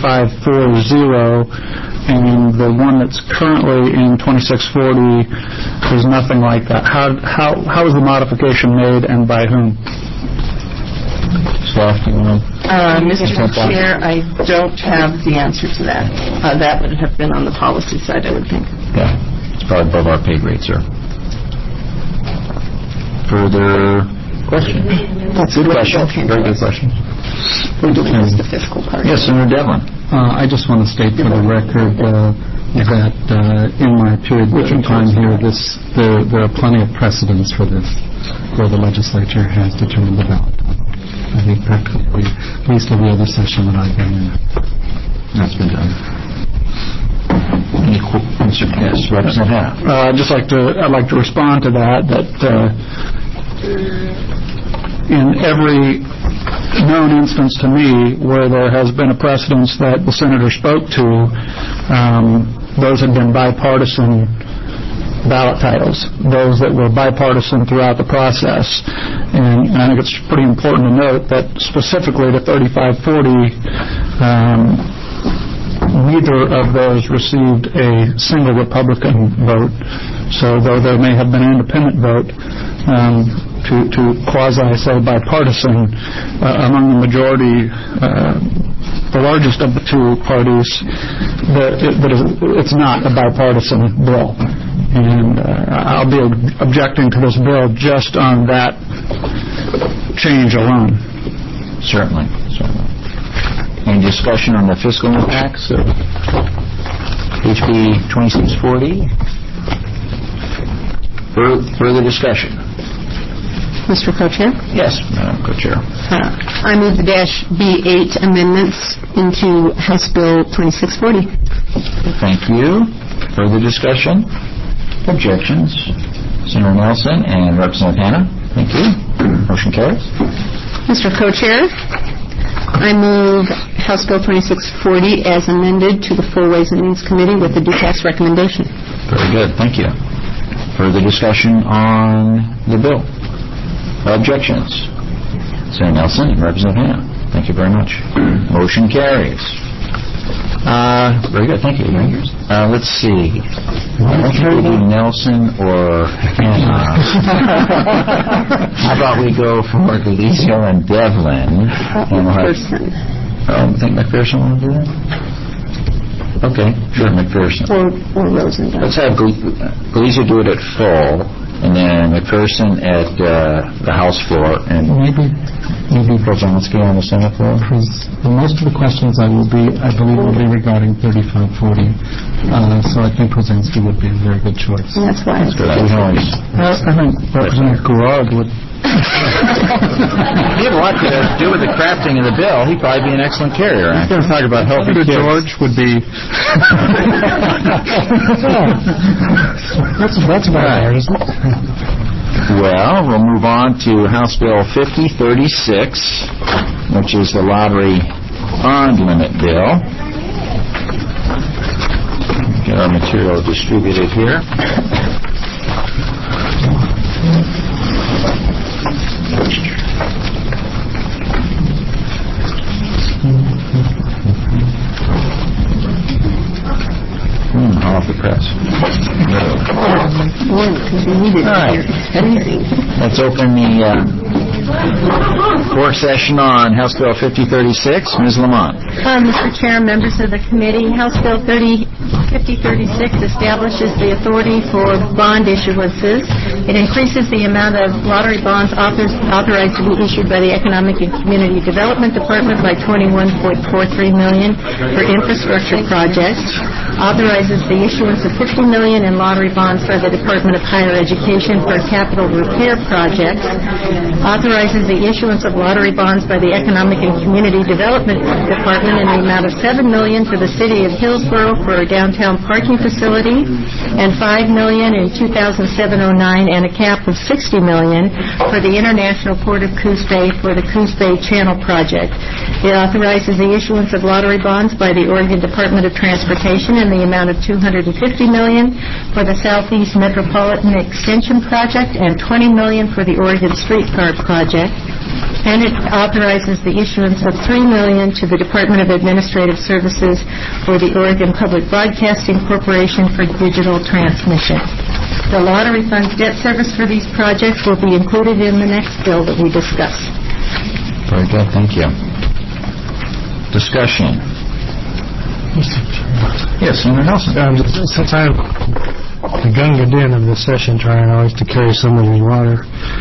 3540, and the one that's currently in 2640 is nothing like that. How was the modification made, and by whom? Mr. Chair, I don't have the answer to that. That would have been on the policy side, I would think. Yeah, it's probably above our pay grade, sir. Further questions? That's good question. Very good question. We're doing this the fiscal part. Yes, Senator Devlin. I just want to state for the record that in my period of time here, there are plenty of precedents for this, where the legislature has determined the ballot. I think practically, at least every other session that I've been in. That's been done. Yes, Representative Hanna. I'd like to respond to that in every known instance to me where there has been a precedence that the Senator spoke to, those have been bipartisan ballot titles, those that were bipartisan throughout the process. And I think it's pretty important to note that specifically to 3540, neither of those received a single Republican vote. So though there may have been an independent vote, to quasi-say bipartisan among the majority, the largest of the two parties, it's not a bipartisan bill. And I'll be objecting to this bill just on that change alone. Certainly. Any discussion on the fiscal impacts of HB 2640? Further discussion? Mr. Co-Chair? Yes, Madam Co-Chair. I move the -B8 amendments into House Bill 2640. Thank you. Further discussion? Objections? Senator Nelson and Representative Hanna. Thank you. Motion carries. Mr. Co-Chair, I move House Bill 2640 as amended to the Full Ways and Means Committee with the due pass recommendation. Very good. Thank you. Further discussion on the bill? Objections? Senator Nelson and Representative Hanna. Thank you very much. Motion carries. Very good. Thank you. Let's see. I don't think we do Nelson or Hanna. How about we go for Delizio and Devlin? McPherson. I think McPherson will do that? Okay. Sure, McPherson. Or Rosenbaum. Let's have Delizio do it at full, and then McPherson at the House floor, and maybe Brzezinski on the Senate floor. Most of the questions I believe will be regarding 3540. So I think Brzezinski would be a very good choice. That's why. That's good. I think Representative Gourard would. He had a lot to do with the crafting of the bill. He'd probably be an excellent carrier. He's going to talk about healthy kids. George would be. That's about right, isn't it? Well, we'll move on to House Bill 5036, which is the lottery bond limit bill. Get our material distributed here. Off the press. All right. Let's open the work session on House Bill 5036. Ms. Lamont. Mr. Chair, members of the committee, House Bill 5036 establishes the authority for bond issuances. It increases the amount of lottery bonds authorized to be issued by the Economic and Community Development Department by $21.43 million for infrastructure projects, authorizes the issuance of $50 million in lottery bonds by the Department of Higher Education for capital repair projects, authorizes the issuance of lottery bonds by the Economic and Community Development Department in the amount of $7 million for the City of Hillsborough for a downtown parking facility, and $5 million in 2007-09, and a cap of $60 million for the International Port of Coos Bay for the Coos Bay Channel Project. It authorizes the issuance of lottery bonds by the Oregon Department of Transportation in the amount of $250 million for the Southeast Metropolitan Extension Project and $20 million for the Oregon Streetcar Project. And it authorizes the issuance of $3 million to the Department of Administrative Services for the Oregon Public Broadcasting Corporation for digital transmission. The lottery fund's debt service for these projects will be included in the next bill that we discuss. Very good. Thank you. Discussion. Yes, Senator Nelson. Since I'm the gunga din of the session, trying always to carry some of the water,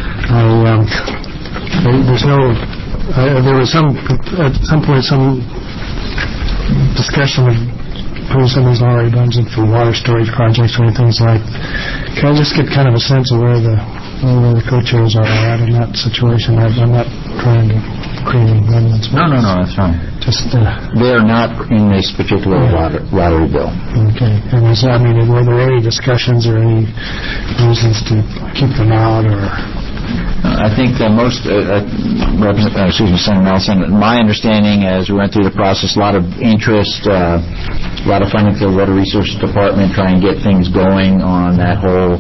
there was at some point some discussion of putting some of these lottery bonds in for water storage projects or things like. Can I just get kind of a sense of where the co-chairs are at in that situation? I'm not trying to create any amendments. No, that's fine. Just they are not in this particular lottery bill. Okay. And were there any discussions or any reasons to keep them out, or? I think the most, Senator Nelson, my understanding as we went through the process, a lot of interest, a lot of funding for the Water Resources Department, trying to get things going on that whole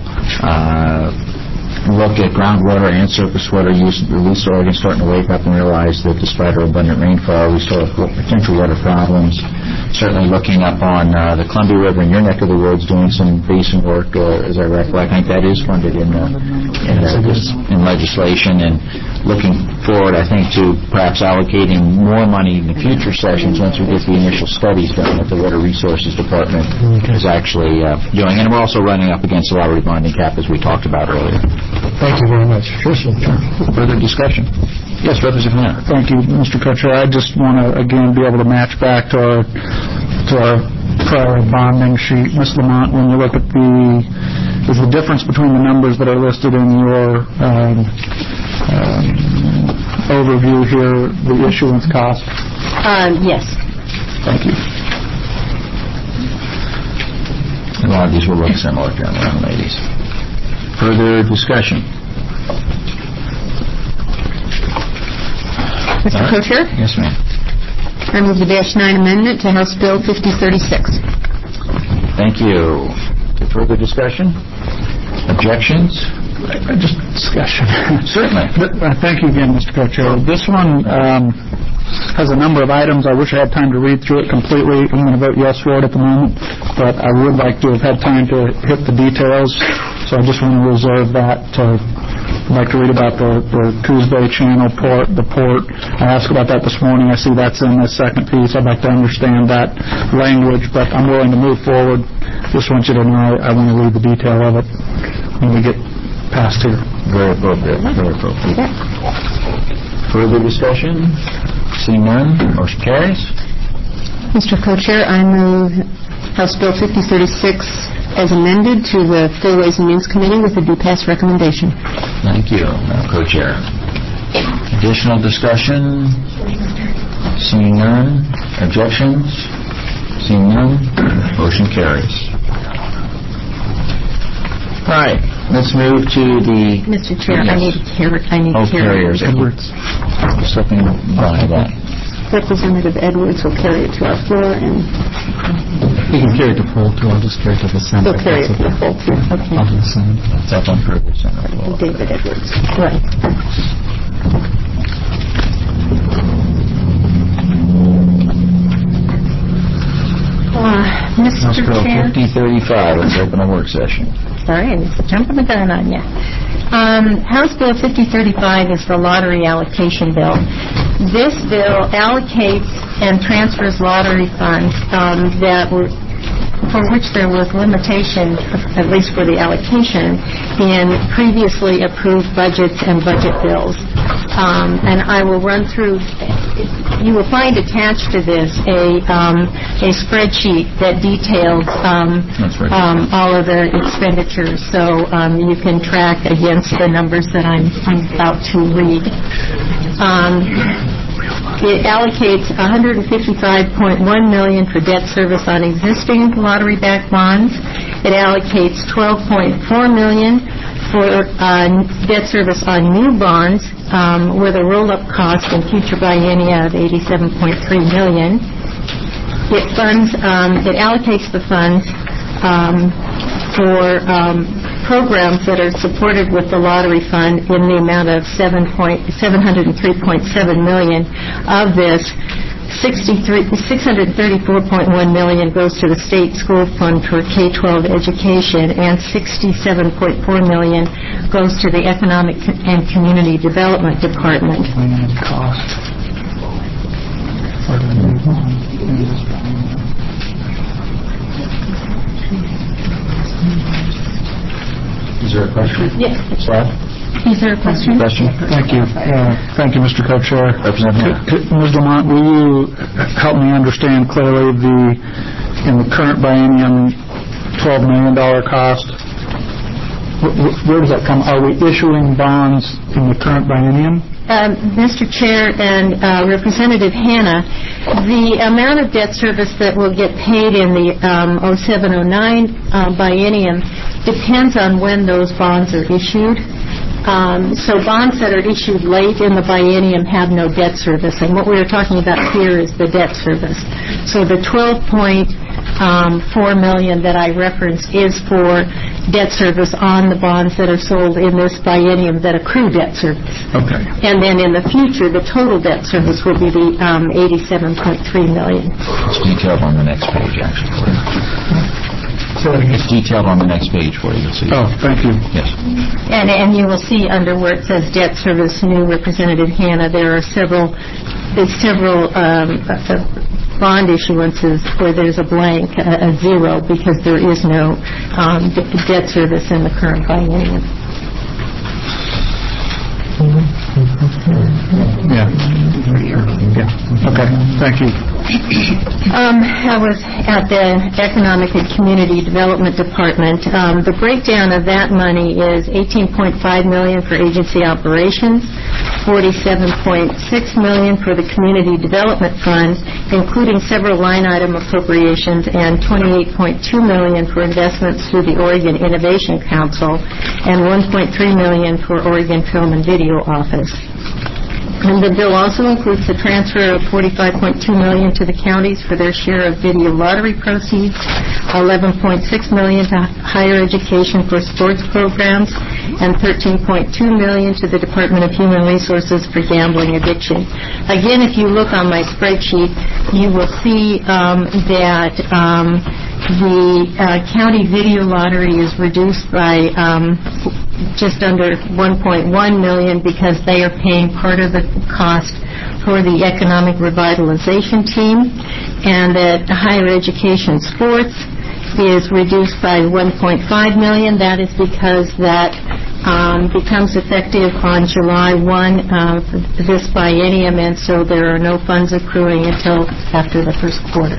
look at groundwater and surface water use. At least Oregon's starting to wake up and realize that despite our abundant rainfall, we still have potential water problems. Certainly looking up on the Columbia River in your neck of the woods, doing some basin work, as I recollect. I think that is funded in legislation, and looking forward, I think, to perhaps allocating more money in the future sessions once we get the initial studies done that the Water Resources Department is actually doing. And we're also running up against the lottery bonding cap, as we talked about earlier. Thank you very much. Further discussion? Yes, Representative Hanna. Thank you, Mr. Co-Chair. I just want to, again, be able to match back to our prior bonding sheet. Ms. Lamont, when you look at is the difference between the numbers that are listed in your overview here, the issuance cost? Yes. Thank you. A lot of these will look similar, gentlemen and ladies. Further discussion? Mr. Co-Chair? Yes, ma'am. I move the -9 amendment to House Bill 5036. Thank you. Further discussion? Objections? Just discussion. Certainly. Thank you again, Mr. Co-Chair. This one has a number of items. I wish I had time to read through it completely. I'm going to vote yes for it at the moment, but I would like to have had time to hit the details, so I just want to reserve that. I'd like to read about the Coos Bay Channel port, the port. I asked about that this morning. I see that's in the second piece. I'd like to understand that language, but I'm willing to move forward. Just want you to know I want to read the detail of it when we get past here. Very appropriate. Very appropriate. Further discussion? Seeing none, motion carries. Mr. Co-Chair, I move House Bill 5036 as amended to the Full Ways and Means Committee with a due pass recommendation. Thank you, Madam Co-Chair. Additional discussion? Seeing none, objections? Seeing none, motion carries. All right, let's move to the... Mr. Chair, yes. I need carriers. Edwards. Something behind that. Representative Edwards will carry it to our floor, and He can carry it to poll, too. I'll just carry it to the Senate. he'll carry it to the full floor. Okay. I'll do the Senate. It's up on purpose. David Edwards. Right. House Mr. Bill Chair. 5035. Let's open a work session. Sorry, I was jumping the gun on you. House Bill 5035 is the lottery allocation bill. This bill allocates and transfers lottery funds for which there was limitation, at least for the allocation, in previously approved budgets and budget bills. And I will run through. You will find attached to this a spreadsheet that details all of the expenditures, so you can track against the numbers that I'm about to read. It allocates $155.1 million for debt service on existing lottery-backed bonds. It allocates $12.4 million for debt service on new bonds with a roll-up cost in future biennia of $87.3 million. It allocates the funds for programs that are supported with the lottery fund in the amount of $703.7 million. Of this, $634.1 million goes to the state school fund for K-12 education, and $67.4 million goes to the Economic and Community Development Department. Is there a question? Yes. Staff? Is there a question? Thank you. Thank you, Mr. Co-Chair. Representative. Ms. Lamont, will you help me understand clearly in the current biennium $12 million cost? Where does that come? Are we issuing bonds in the current biennium? Mr. Chair and Representative Hanna, the amount of debt service that will get paid in the 07-09 biennium depends on when those bonds are issued. So bonds that are issued late in the biennium have no debt service, and what we are talking about here is the debt service. So the $12.4 million that I referenced is for debt service on the bonds that are sold in this biennium that accrue debt service. Okay. And then in the future, the total debt service will be the $87.3 million. It's detailed on the next page, actually. It's detailed on the next page for you. You'll see. Oh, thank you. Yes. And you will see under where it says debt service, new Representative Hanna, there are several bond issuances where there's a blank, a zero, because there is no debt service in the current biennium. Yeah. Okay. Thank you. I was at the Economic and Community Development Department. The breakdown of that money is $18.5 million for agency operations, $47.6 million for the Community Development Fund, including several line item appropriations, and $28.2 million for investments through the Oregon Innovation Council, and $1.3 million for Oregon Film and Video Office. And the bill also includes the transfer of $45.2 million to the counties for their share of video lottery proceeds, $11.6 million to higher education for sports programs, and $13.2 million to the Department of Human Resources for gambling addiction. Again, if you look on my spreadsheet, you will see that the county video lottery is reduced by just under $1.1 million because they are paying part of the cost for the economic revitalization team, and that higher education sports is reduced by $1.5 million. That is because that becomes effective on July 1 of this biennium, and so there are no funds accruing until after the first quarter.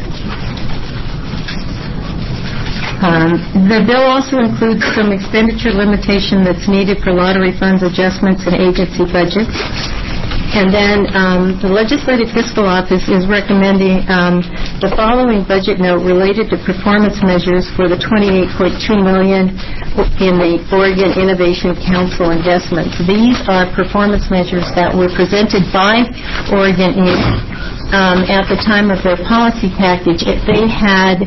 The bill also includes some expenditure limitation that's needed for lottery funds adjustments and agency budgets. And then the Legislative Fiscal Office is recommending the following budget note related to performance measures for the $28.2 million in the Oregon Innovation Council investments. These are performance measures that were presented by Oregon Inc. At the time of their policy package. They had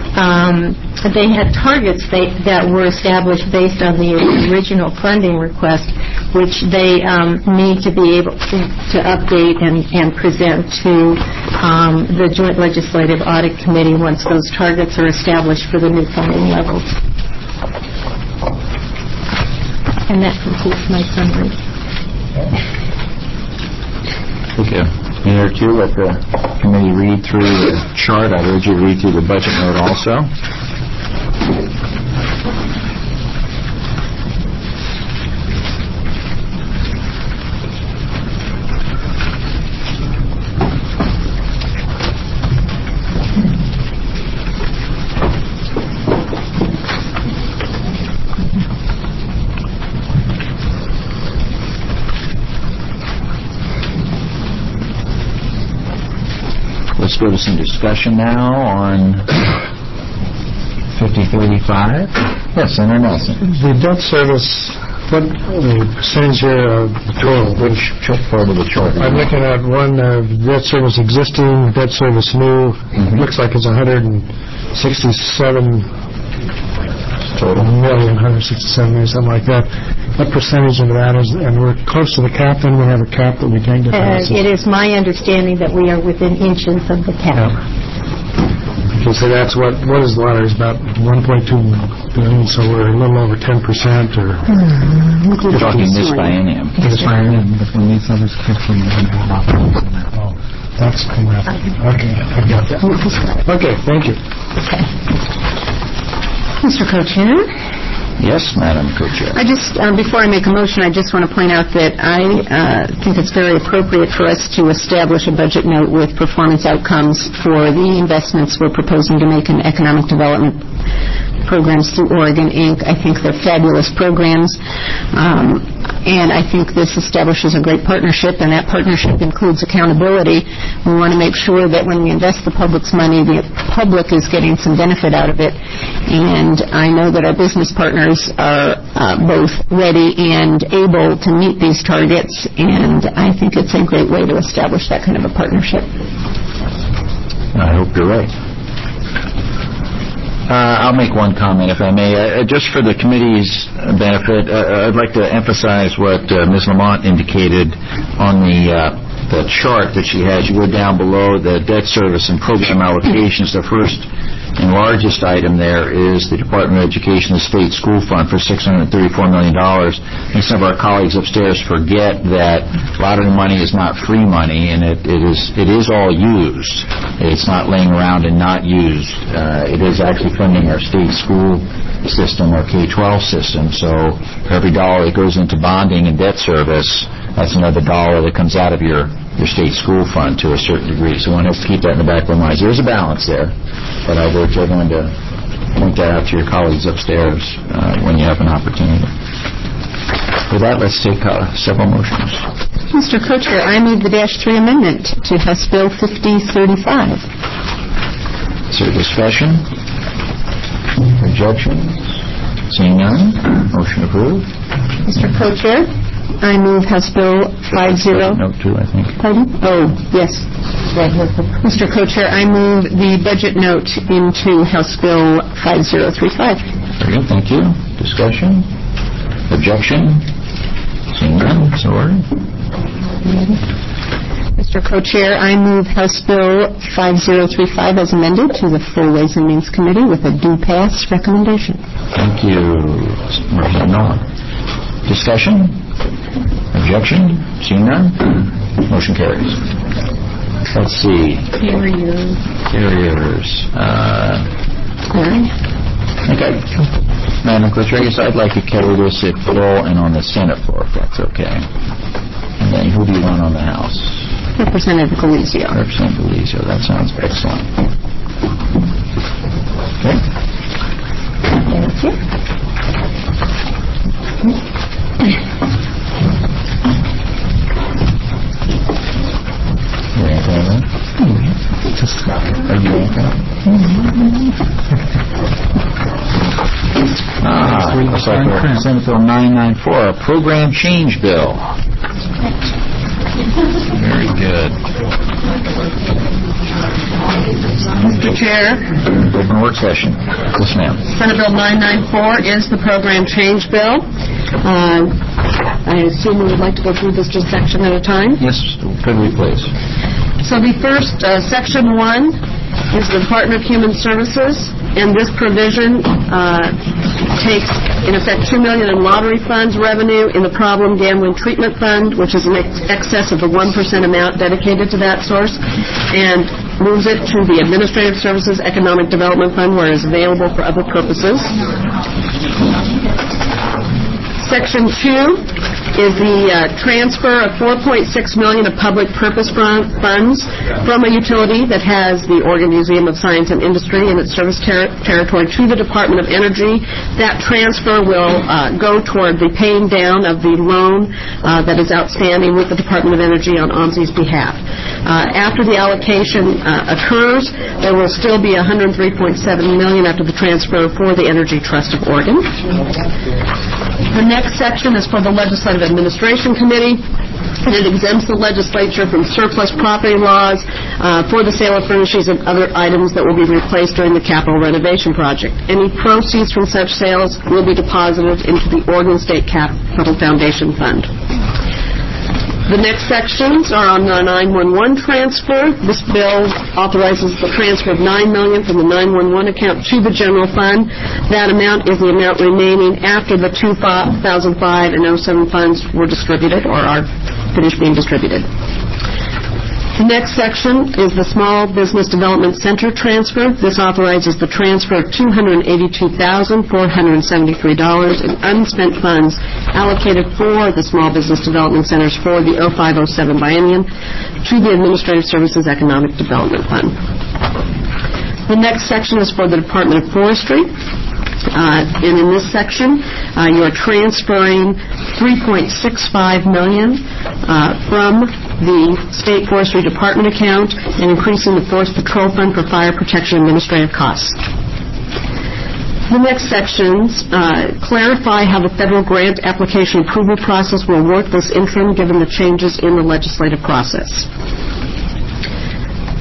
targets that were established based on the original funding request, which they need to be able to update and present to the Joint Legislative Audit Committee once those targets are established for the new funding levels. And that concludes my summary. Okay. A minute or two, let the committee read through the chart. I urge you to read through the budget note also. Let's go to some discussion now on 5035. Yes, Senator Nelson. The debt service, what the percentage here of the total? Which part of the chart? I'm looking at one debt service existing, debt service new. Looks like it's 167 total. Million, 167 million, something like that. What percentage of that is, and we're close to the cap, then we have a cap that we can't get past? It is my understanding that we are within inches of the cap. Okay, so that's what is the lottery? It's about 1.2 billion, so we're a little over 10%, or... We're talking this biennium. This biennium, but when these others kick in, that's correct. Okay, I got that. Okay, thank you. Okay. Mr. Co-Chair? Yes, Madam Co-Chair. I just, before I make a motion, I just want to point out that I think it's very appropriate for us to establish a budget note with performance outcomes for the investments we're proposing to make in economic development programs through Oregon Inc. I think they're fabulous programs, and I think this establishes a great partnership, and that partnership includes accountability. We want to make sure that when we invest the public's money, the public is getting some benefit out of it, and I know that our business partners are both ready and able to meet these targets, and I think it's a great way to establish that kind of a partnership. I hope you're right. I'll make one comment, if I may. Just for the committee's benefit, I'd like to emphasize what Ms. Lamont indicated on the chart that she has. You go down below the debt service and program allocations. The first And largest item there is the Department of Education State School Fund for $634 million. And some of our colleagues upstairs forget that a lot of the money is not free money, and it is all used. It's not laying around and not used. It is actually funding our state school system, our K-12 system. So for every dollar that goes into bonding and debt service, that's another dollar that comes out of your state school fund to a certain degree. So one has to keep that in the back of their minds. There's a balance there, but I urge everyone to point that out to your colleagues upstairs when you have an opportunity. With that, let's take several motions. Mr. Co-Chair, I move the -3 amendment to House Bill 5035. Is there discussion? Objections? Seeing none, motion approved. Mr. Co-Chair, I move House Bill 50... Note 2, I think. Pardon? Oh, yes. Mr. Co-Chair, I move the budget note into House Bill 5035. Very good, thank you. Discussion? Objection? Seeing none, so ordered. Mr. Co-Chair, I move House Bill 5035 as amended to the full Ways and Means Committee with a due pass recommendation. Thank you. Representative Nolan. Discussion? Objection? Seeing none? Motion carries. Let's see. Carriers. Okay. Madam Clerk, I guess I'd like to carry this at full and on the Senate floor, if that's okay. And then who do you want on the House? Representative Galizio. Representative Galizio. That sounds excellent. Okay. Thank you. Looks like Senate Bill 994, a program change bill. Very good. Mr. Chair. Open work session. Yes, ma'am. Senate Bill 994 is the program change bill. I assume we would like to go through this just section at a time? Yes, could we please? So the first, Section 1, is the Department of Human Services, and this provision takes, in effect, $2 million in lottery funds revenue in the Problem Gambling Treatment Fund, which is in excess of the 1% amount dedicated to that source, and moves it to the Administrative Services Economic Development Fund, where it is available for other purposes. Section 2 is the transfer of $4.6 million of public purpose funds from a utility that has the Oregon Museum of Science and Industry in its service territory to the Department of Energy. That transfer will go toward the paying down of the loan that is outstanding with the Department of Energy on OMSI's behalf. After the allocation occurs, there will still be $103.7 million after the transfer for the Energy Trust of Oregon. The next section is for the Legislative Administration Committee, and it exempts the legislature from surplus property laws for the sale of furnishings and other items that will be replaced during the capital renovation project. Any proceeds from such sales will be deposited into the Oregon State Capital Foundation Fund. The next sections are on the 911 transfer. This bill authorizes the transfer of $9 million from the 911 account to the general fund. That amount is the amount remaining after the 2005 and 07 funds were distributed or are finished being distributed. The next section is the Small Business Development Center transfer. This authorizes the transfer of $282,473 in unspent funds allocated for the Small Business Development Centers for the 05-07 biennium to the Administrative Services Economic Development Fund. The next section is for the Department of Forestry. And in this section, you are transferring $3.65 million from the State Forestry Department account and increasing the Forest Patrol Fund for fire protection administrative costs. The next sections clarify how the federal grant application approval process will work this interim given the changes in the legislative process.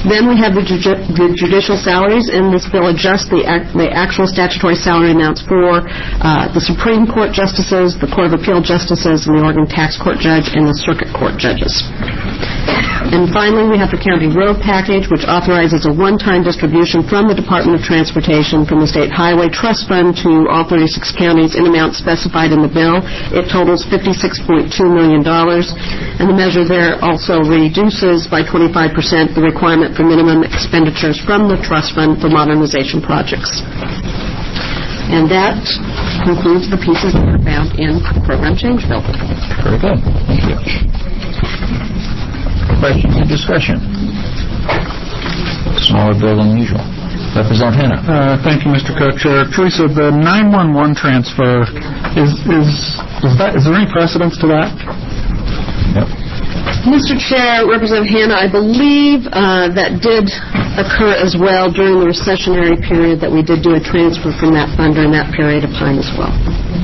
Then we have the judicial salaries, and this bill adjusts the actual statutory salary amounts for the Supreme Court justices, the Court of Appeal justices, and the Oregon Tax Court judge, and the Circuit Court judges. And finally, we have the county road package, which authorizes a one-time distribution from the Department of Transportation from the State Highway Trust Fund to all 36 counties in amounts specified in the bill. It totals $56.2 million, and the measure there also reduces by 25% the requirement for minimum expenditures from the trust fund for modernization projects. And that concludes the pieces that are found in the program change bill. Very good. Thank you. Questions and discussion? Smaller bill than usual. Representative Hanna. Thank you, Mr. Co-Chair. Teresa, the 911 transfer, is there any precedence to that? Yep. Mr. Chair, Representative Hanna, I believe that did occur as well during the recessionary period, that we did do a transfer from that fund during that period of time as well.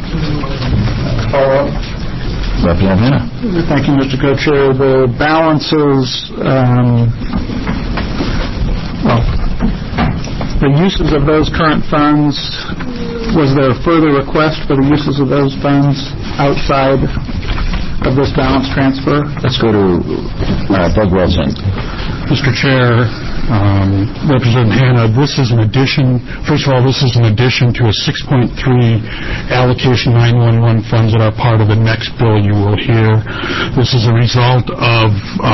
Representative Hanna. Thank you, Mr. Co-Chair. The balances, the uses of those current funds, was there a further request for the uses of those funds outside of this balance transfer? Let's go to Doug Wilson. Mr. Chair, Representative Hanna, this is an addition. First of all, this is an addition to a 6.3 allocation 911 funds that are part of the next bill you will hear. This is a result of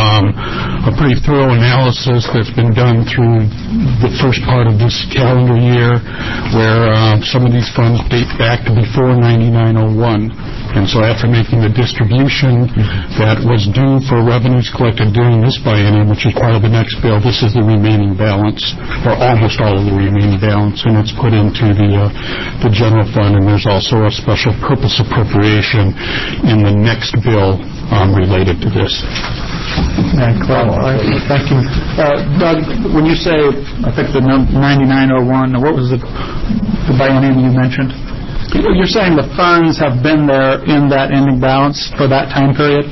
a pretty thorough analysis that's been done through the first part of this calendar year, where some of these funds date back to before 9901. And so after making the distribution that was due for revenues collected during this biennium, which is part of the next bill, this is the remaining balance, or almost all of the remaining balance, and it's put into the general fund, and there's also a special purpose appropriation in the next bill related to this. Thank you. Doug, when you say, I think the 9901, what was the biennium you mentioned? You're saying the funds have been there in that ending balance for that time period?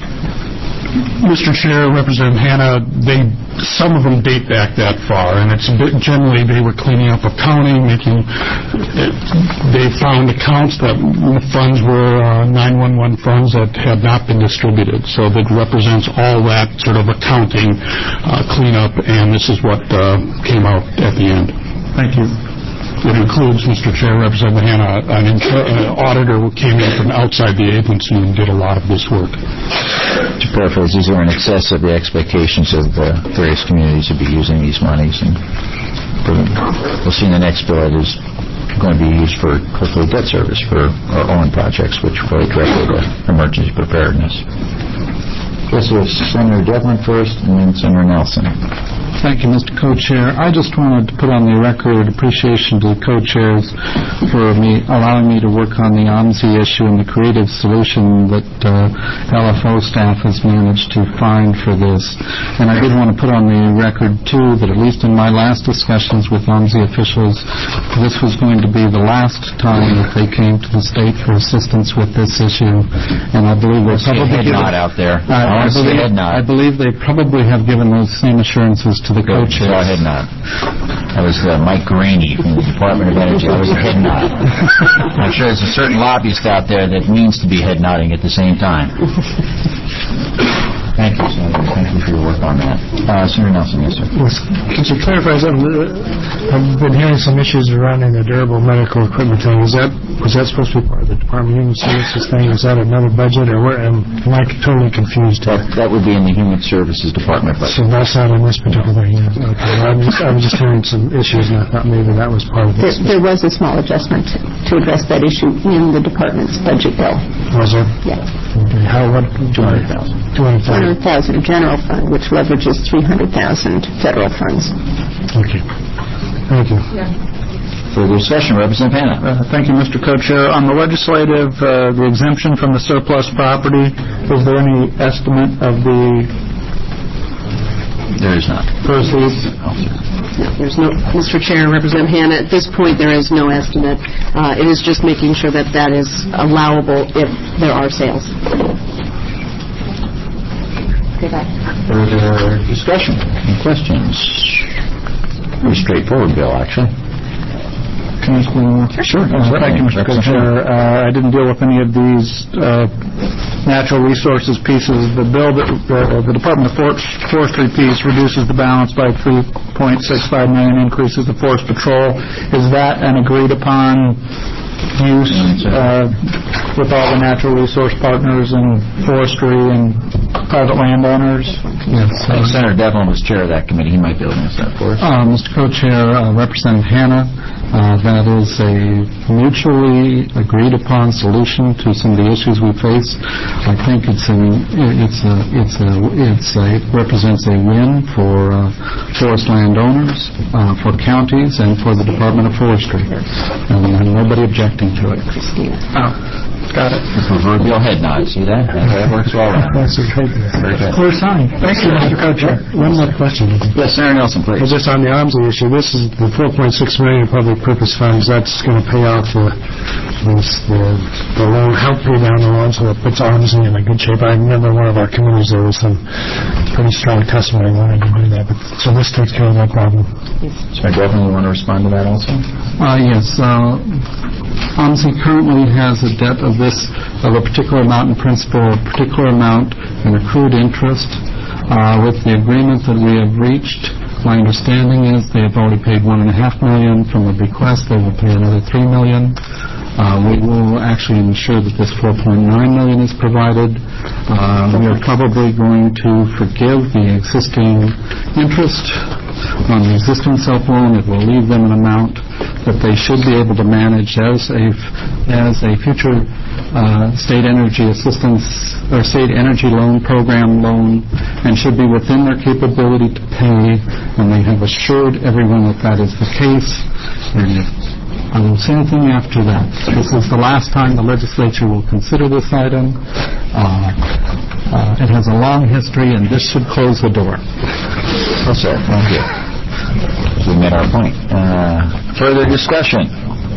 Mr. Chair, Representative Hanna, some of them date back that far, and it's generally they were cleaning up accounting, they found accounts that the funds were 911 funds that had not been distributed. So that represents all that sort of accounting cleanup, and this is what came out at the end. Thank you. It includes, Mr. Chair, Representative Hanna, an auditor who came in from outside the agency and did a lot of this work. To paraphrase, these are in excess of the expectations of the various communities to be using these monies. And we'll see in the next bill it is going to be used for hopefully debt service for our own projects, which relate directly to emergency preparedness. This was Senator Devlin first, and then Senator Nelson. Thank you, Mr. Co-Chair. I just wanted to put on the record appreciation to the co-chairs for allowing me to work on the OMSI issue and the creative solution that LFO staff has managed to find for this. And I did want to put on the record, too, that at least in my last discussions with OMSI officials, this was going to be the last time that they came to the state for assistance with this issue. And I believe they probably I believe they probably have given those same assurances to the co-chairs. I had not. That was Mike Graney from the Department of Energy. I was a head nod. I'm sure there's a certain lobbyist out there that means to be head nodding at the same time. Thank you, Senator. Thank you for your work on that. Senator Nelson, yes, sir. Yes. Could you clarify something? I've been hearing some issues surrounding the durable medical equipment thing. Was that supposed to be part of the Department of Human Services thing? Is that another budget, or where? Am I totally confused here? That would be in the Human Services Department budget. So that's not in this particular thing. Yeah. Okay. I was just hearing some issues, and I thought maybe that was part of this. There was a small adjustment to address that issue in the department's budget bill. Was there? Yeah. Okay. What? $200,000. $200,000 general fund, which leverages $300,000 federal funds. Okay. Thank you. Further discussion, Representative Hanna. Thank you, Mr. Co-Chair. On the legislative, the exemption from the surplus property, is there any estimate of the... There is not. Proceeds? No, there's no. Mr. Chair, Representative Hanna, at this point there is no estimate. It is just making sure that that is allowable if there are sales. Further discussion and questions? Pretty straightforward bill, actually. Can I ask one more? Sure. Thank you, Mr. Co-Chair. I didn't deal with any of these natural resources pieces. The bill that the Department of Forestry piece reduces the balance by $3.65 million, increases the forest patrol. Is that an agreed upon use with all the natural resource partners and forestry and private landowners? Yes. Senator Devlin was chair of that committee. He might be able to answer that for us. Mr. Co-Chair, Representative Hanna, that is a mutually agreed upon solution to some of the issues we face. I think it represents a win for forest landowners, for counties, and for the Department of Forestry. And nobody objecting to it. Got it. Proverbial head nod. See that? That works well. That's a great. Clear sign. Thank you, Mr. Co-Chair. One more question. Yes, Senator Nelson, please. Just on the OMSI issue, this is the $4.6 million public purpose funds. That's going to pay off the loan, help pay down the loan, so that puts OMSI in a good shape. I remember one of our committees, there was some pretty strong testimony wanting to do that. But, so this takes care of that problem. Senator Devlin, you want to respond to that also? Yes. OMSI currently has a debt of a particular amount in principal, a particular amount in accrued interest. With the agreement that we have reached, my understanding is they have already paid $1.5 million from a bequest. They will pay another $3 million. We will actually ensure that this $4.9 million is provided. We are probably going to forgive the existing interest on the existing self-loan. It will leave them an amount that they should be able to manage as a future state energy assistance or state energy loan program loan, and should be within their capability to pay. And they have assured everyone that that is the case. And I won't say anything after that. This is the last time the legislature will consider this item. It has a long history, and this should close the door. Well said. Thank you. We made our point. Further discussion?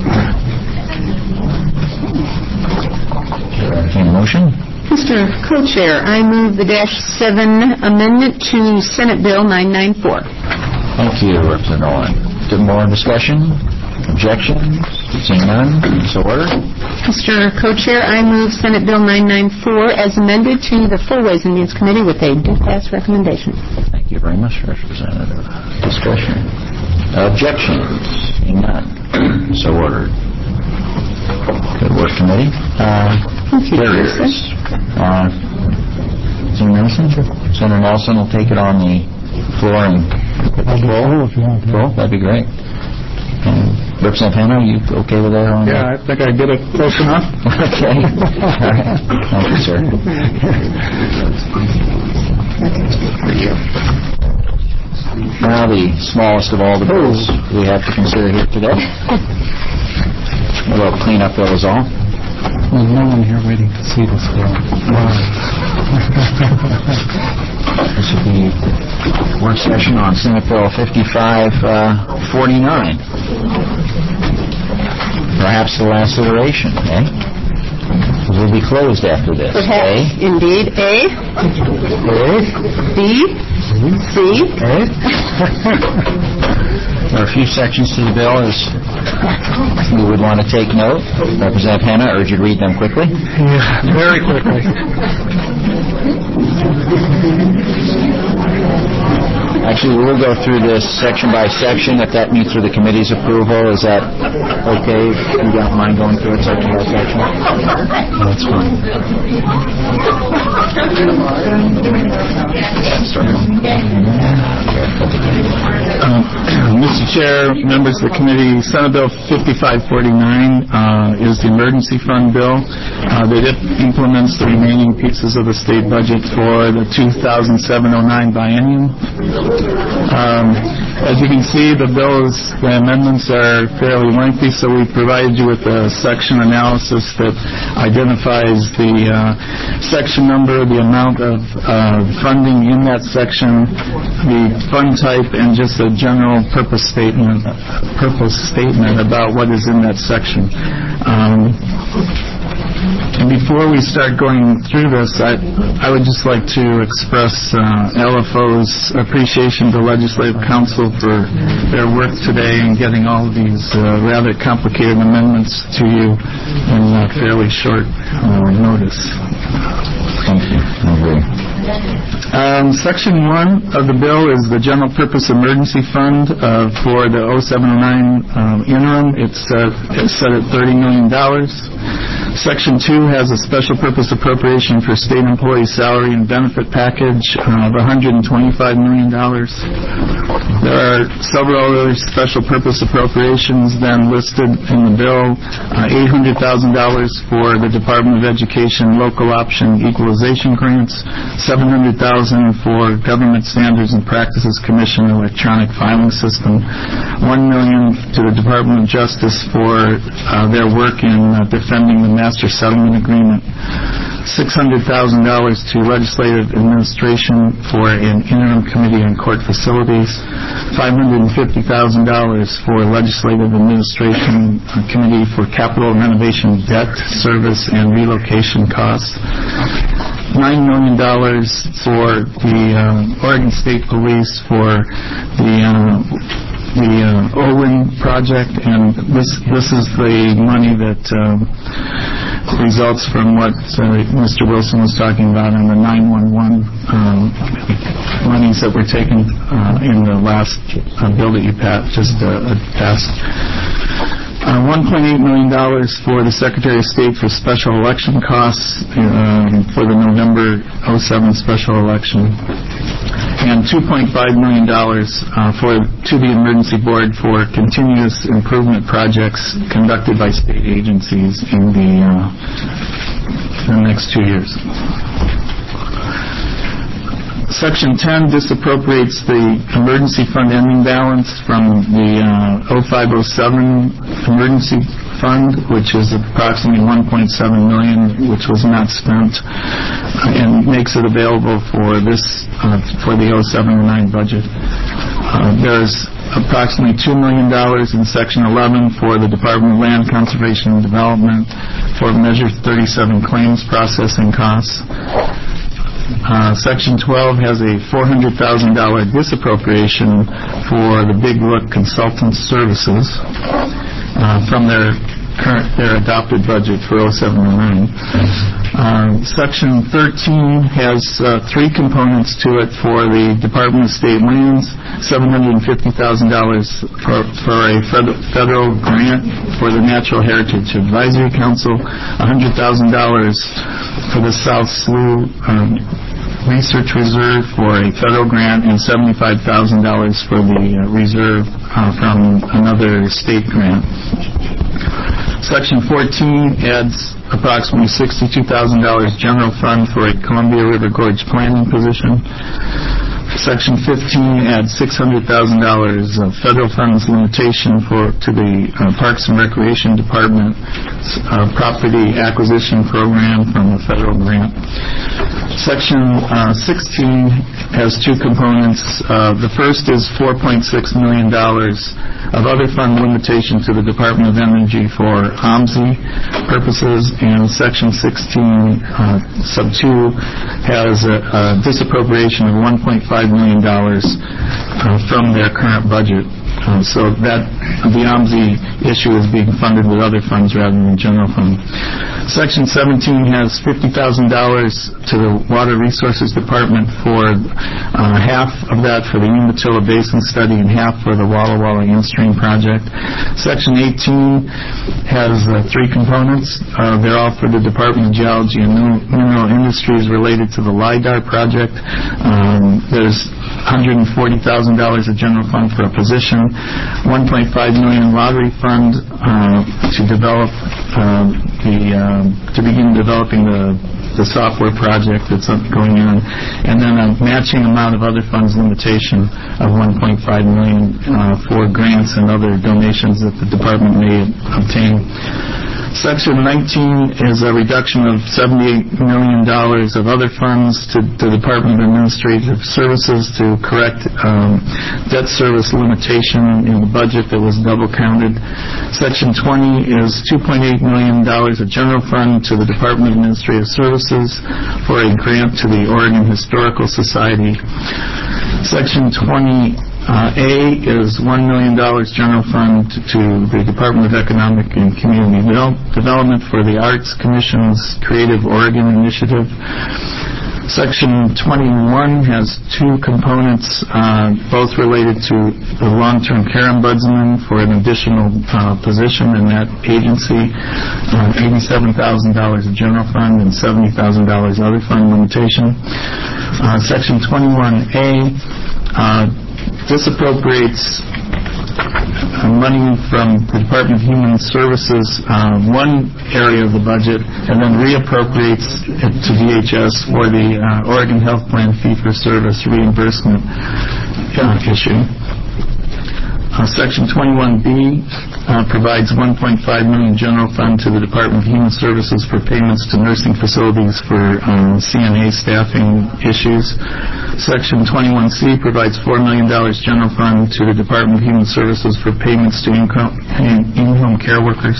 Entertain a motion? Mr. Co-Chair, I move the -7 amendment to Senate Bill 994. Thank you, Representative Owen. More discussion? Objections? Seeing none, so ordered. Mr. Co-Chair, I move Senate Bill 994 as amended to the Full Ways and Means Committee with a do-pass recommendation. Thank you very much, Representative. Discussion? Objections? Seeing none, so ordered. Good work, committee. Carriers. Senator Nelson? Senator Nelson will take it on the floor and roll. That'd be great. Representative Hanna, are you okay with that? Yeah, I think I did it close enough. Okay. All right. Thank you, sir. Now the smallest of all the bills we have to consider here today. A little cleanup bill is all. There's no one here waiting to see this bill. This will be work session on Senate Bill 5549. Perhaps the last iteration, eh? We'll be closed after this. Perhaps, indeed. A. B. C. There are a few sections to the bill as we would want to take note. Representative Hanna, I urge you to read them quickly. Yeah, very quickly. Actually, we'll go through this section by section if that meets with the committee's approval. Is that okay? If you don't mind going through it section by section? That's fine. Mr. Chair, members of the committee, Senate Bill 5549 is the emergency fund bill that implements the remaining pieces of the state budget for the 2007-09 biennium. As you can see, the amendments are fairly lengthy, so we provided you with a section analysis that identifies the section number, the amount of funding in that section, the fund type, and just a general purpose statement about what is in that section. And before we start going through this, I would just like to express LFO's appreciation to Legislative Council for their work today in getting all of these rather complicated amendments to you in fairly short notice. Thank you. I agree. Section 1 of the bill is the General Purpose Emergency Fund for the 0709 interim. It's set at $30 million. Section 2 has a special purpose appropriation for state employee salary and benefit package of $125 million. There are several other special purpose appropriations then listed in the bill. $800,000 for the Department of Education Local Option Equalization Grants, $700,000 for Government Standards and Practices Commission Electronic Filing System, $1 million to the Department of Justice for their work in defending the Master Settlement Agreement, $600,000 to Legislative Administration for an interim committee on court facilities, $550,000 for Legislative Administration Committee for capital renovation debt service and relocation costs, $9 million for the Oregon State Police for the Owen project, and this is the money that results from what Mr. Wilson was talking about on the 911 monies that were taken in the last bill that you just passed. $1.8 million for the Secretary of State for special election costs for the November 07 special election, and $2.5 million to the Emergency Board for continuous improvement projects conducted by state agencies in the next 2 years. Section 10 disappropriates the emergency fund ending balance from the 0507 emergency fund, which is approximately $1.7 million, which was not spent, and makes it available for the 0709 budget. There's approximately $2 million in Section 11 for the Department of Land Conservation and Development for Measure 37 claims processing costs. Section 12 has a $400,000 disappropriation for the Big Look Consultant Services from their adopted budget for 0709. Section 13 has three components to it for the Department of State Lands: $750,000 for a federal grant for the Natural Heritage Advisory Council, $100,000 for the South Slough Research Reserve for a federal grant, and $75,000 for the reserve from another state grant. Section 14 adds approximately $62,000 general fund for a Columbia River Gorge planning position. Section 15 adds $600,000 of federal funds limitation to the Parks and Recreation Department property acquisition program from a federal grant. Section 16 has two components. The first is $4.6 million of other fund limitation to the Department of Energy for OMSI purposes, and Section 16 sub 2 has a disappropriation of $1.5 million from their current budget. So that the OMSI issue is being funded with other funds rather than general fund. Section 17 has $50,000 to the Water Resources Department for half of that for the Umatilla Basin study and half for the Walla Walla In-Stream project. Section 18 has three components. They're all for the Department of Geology and Mineral Industries related to the LIDAR project. There's $140,000 of general fund for a position, $1.5 million lottery fund to develop to begin developing the software project that's going on, and then a matching amount of other funds limitation of $1.5 million for grants and other donations that the department may obtain. Section 19 is a reduction of $78 million of other funds to the Department of Administrative Services to correct debt service limitation in the budget that was double counted. Section 20 is $2.8 million of general fund to the Department of Administrative Services for a grant to the Oregon Historical Society. Section 20A is $1 million general fund to the Department of Economic and Community Development for the Arts Commission's Creative Oregon Initiative. Section 21 has two components, both related to the long-term care ombudsman for an additional position in that agency, $87,000 of general fund and $70,000 other fund limitation. Section 21A disappropriates money from the Department of Human Services, one area of the budget, and then reappropriates it to DHS for the Oregon Health Plan fee-for-service reimbursement issue. Section 21B provides $1.5 million general fund to the Department of Human Services for payments to nursing facilities for CNA staffing issues. Section 21C provides $4 million general fund to the Department of Human Services for payments to in-home care workers.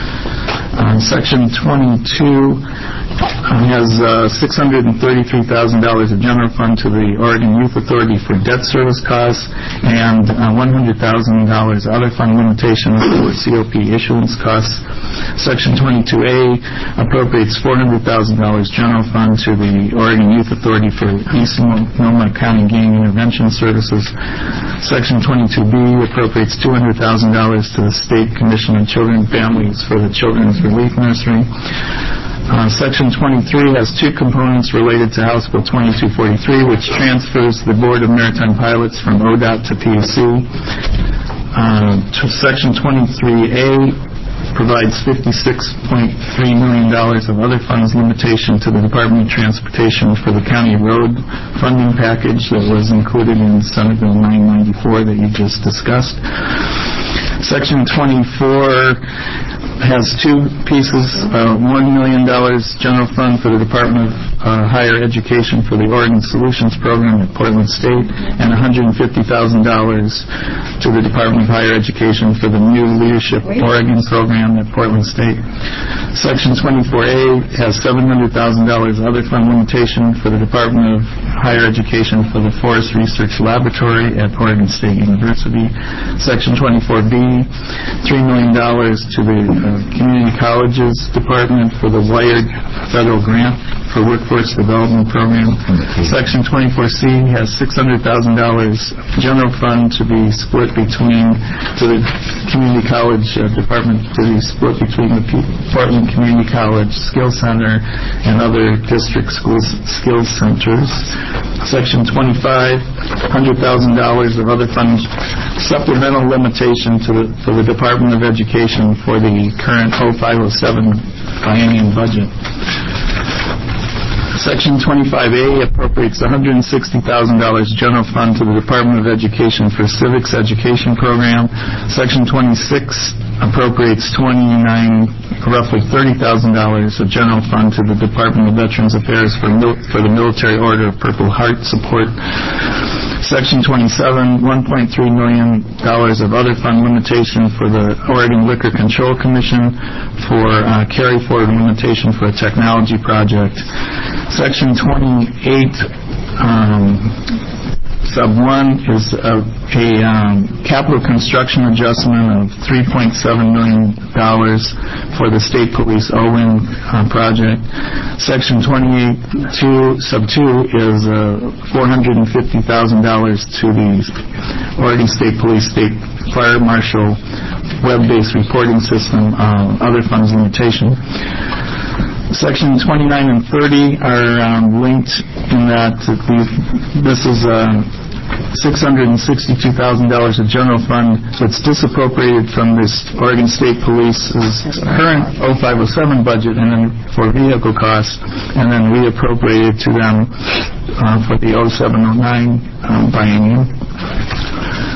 Section 22 has $633,000 of general fund to the Oregon Youth Authority for debt service costs and $100,000 other fund limitations for COP issuance costs. Section 22A appropriates $400,000 general fund to the Oregon Youth Authority for East Sonoma County Gang Intervention Services. Section 22B appropriates $200,000 to the State Commission on Children and Families for the Children's Relief Nursery. Section 23 has two components related to House Bill 2243, which transfers the Board of Maritime Pilots from ODOT to PUC. Section 23A provides $56.3 million of other funds limitation to the Department of Transportation for the county road funding package that was included in Senate Bill 994 that you just discussed. Section 24 has two pieces, $1 million general fund for the Department of Higher Education for the Oregon Solutions Program at Portland State and $150,000 to the Department of Higher Education for the New Leadership Oregon Program at Portland State. Section 24A has $700,000 other fund limitation for the Department of Higher Education for the Forest Research Laboratory at Oregon State University. Section 24B, $3 million to the Community Colleges Department for the Wired Federal Grant for Workforce Development Program. Section 24C has $600,000 general fund to be split between, to the Community College Department to be split between the Portland Community College Skills Center and other district schools skills centers. Section 25, $100,000 of other funds supplemental limitation for the Department of Education for the current 0507 biennium budget. Section 25A appropriates $160,000 general fund to the Department of Education for Civics Education Program. Section 26 appropriates roughly $30,000 of general fund to the Department of Veterans Affairs for the Military Order of Purple Heart support. Section 27, $1.3 million of other fund limitation for the Oregon Liquor Control Commission for carry forward limitation for a technology project. Section 28, Sub 1 is a capital construction adjustment of $3.7 million for the State Police OWIN project. Section 28, Sub 2 is $450,000 to the Oregon State Police State Fire Marshal web-based reporting system, other funds limitation. Section 29 and 30 are linked in that this is $662,000 of general fund that's disappropriated from this Oregon State Police's current 0507 budget and then for vehicle costs and then reappropriated to them for the 0709 biennium.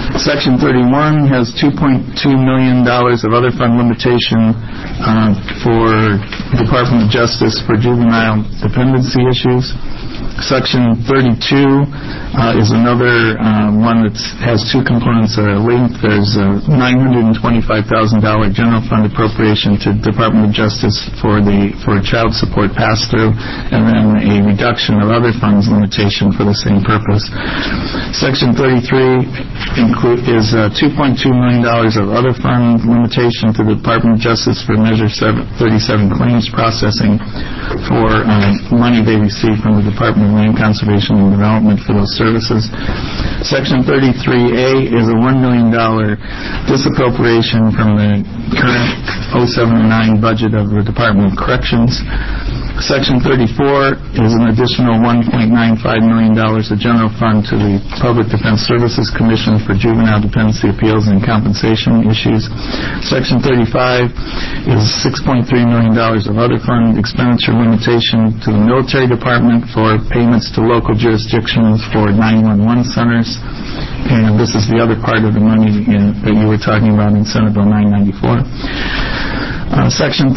Section 31 has $2.2 million of other fund limitation for Department of Justice for juvenile dependency issues. Section 32 is another one that has two components that are linked. There's a $925,000 general fund appropriation to Department of Justice for child support pass-through, and then a reduction of other funds limitation for the same purpose. Section 33 is $2.2 million of other fund limitation to the Department of Justice for Measure 37 claims processing for money they receive from the Department of Land Conservation and Development for those services. Section 33A is a $1 million disappropriation from the current 0709 budget of the Department of Corrections. Section 34 is an additional $1.95 million of general fund to the Public Defense Services Commission for juvenile dependency appeals and compensation issues. Section 35 is $6.3 million of other fund expenditure limitation to the Military Department for payments to local jurisdictions for 911 centers. And this is the other part of the money that you were talking about in Senate Bill 994. Section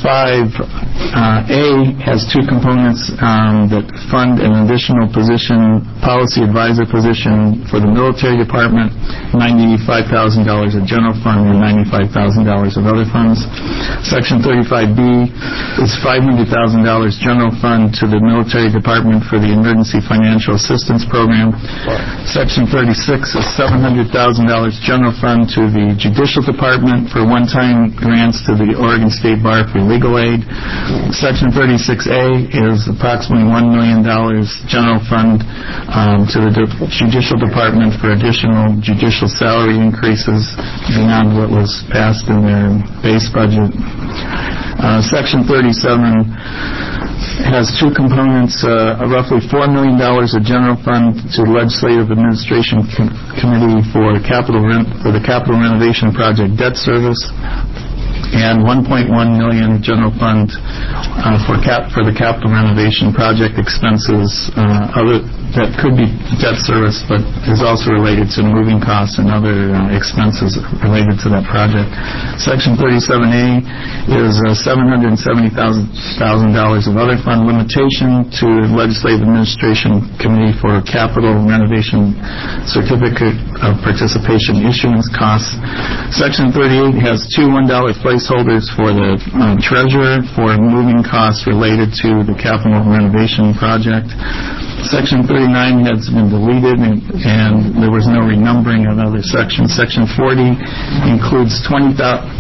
35A has two components that fund an additional position, policy advisor position for the Military Department, $95,000 of general fund and $95,000 of other funds. Section 35B is $500,000 general fund to the Military Department for the Emergency Financial Assistance Program. Section 36 is $700,000 general fund to the Judicial Department for one-time grants to the Oregon State Bar for legal aid. Section 36A is approximately $1 million general fund to the Judicial Department for additional judicial salary increases beyond what was passed in their base budget. Section 37 has two components, roughly $4 million of general fund to the Legislative Administration Committee for the Capital Renovation Project debt service, and $1.1 million general fund for the capital renovation project expenses that could be debt service, but is also related to moving costs and other expenses related to that project. Section 37A is $770,000 of other fund limitation to the Legislative Administration Committee for Capital Renovation Certificate of Participation issuance costs. Section 38 has two $1 placeholders for the treasurer for moving costs related to the capital renovation project. Section 39 has been deleted, and there was no renumbering of other sections. Section 40 includes $200,000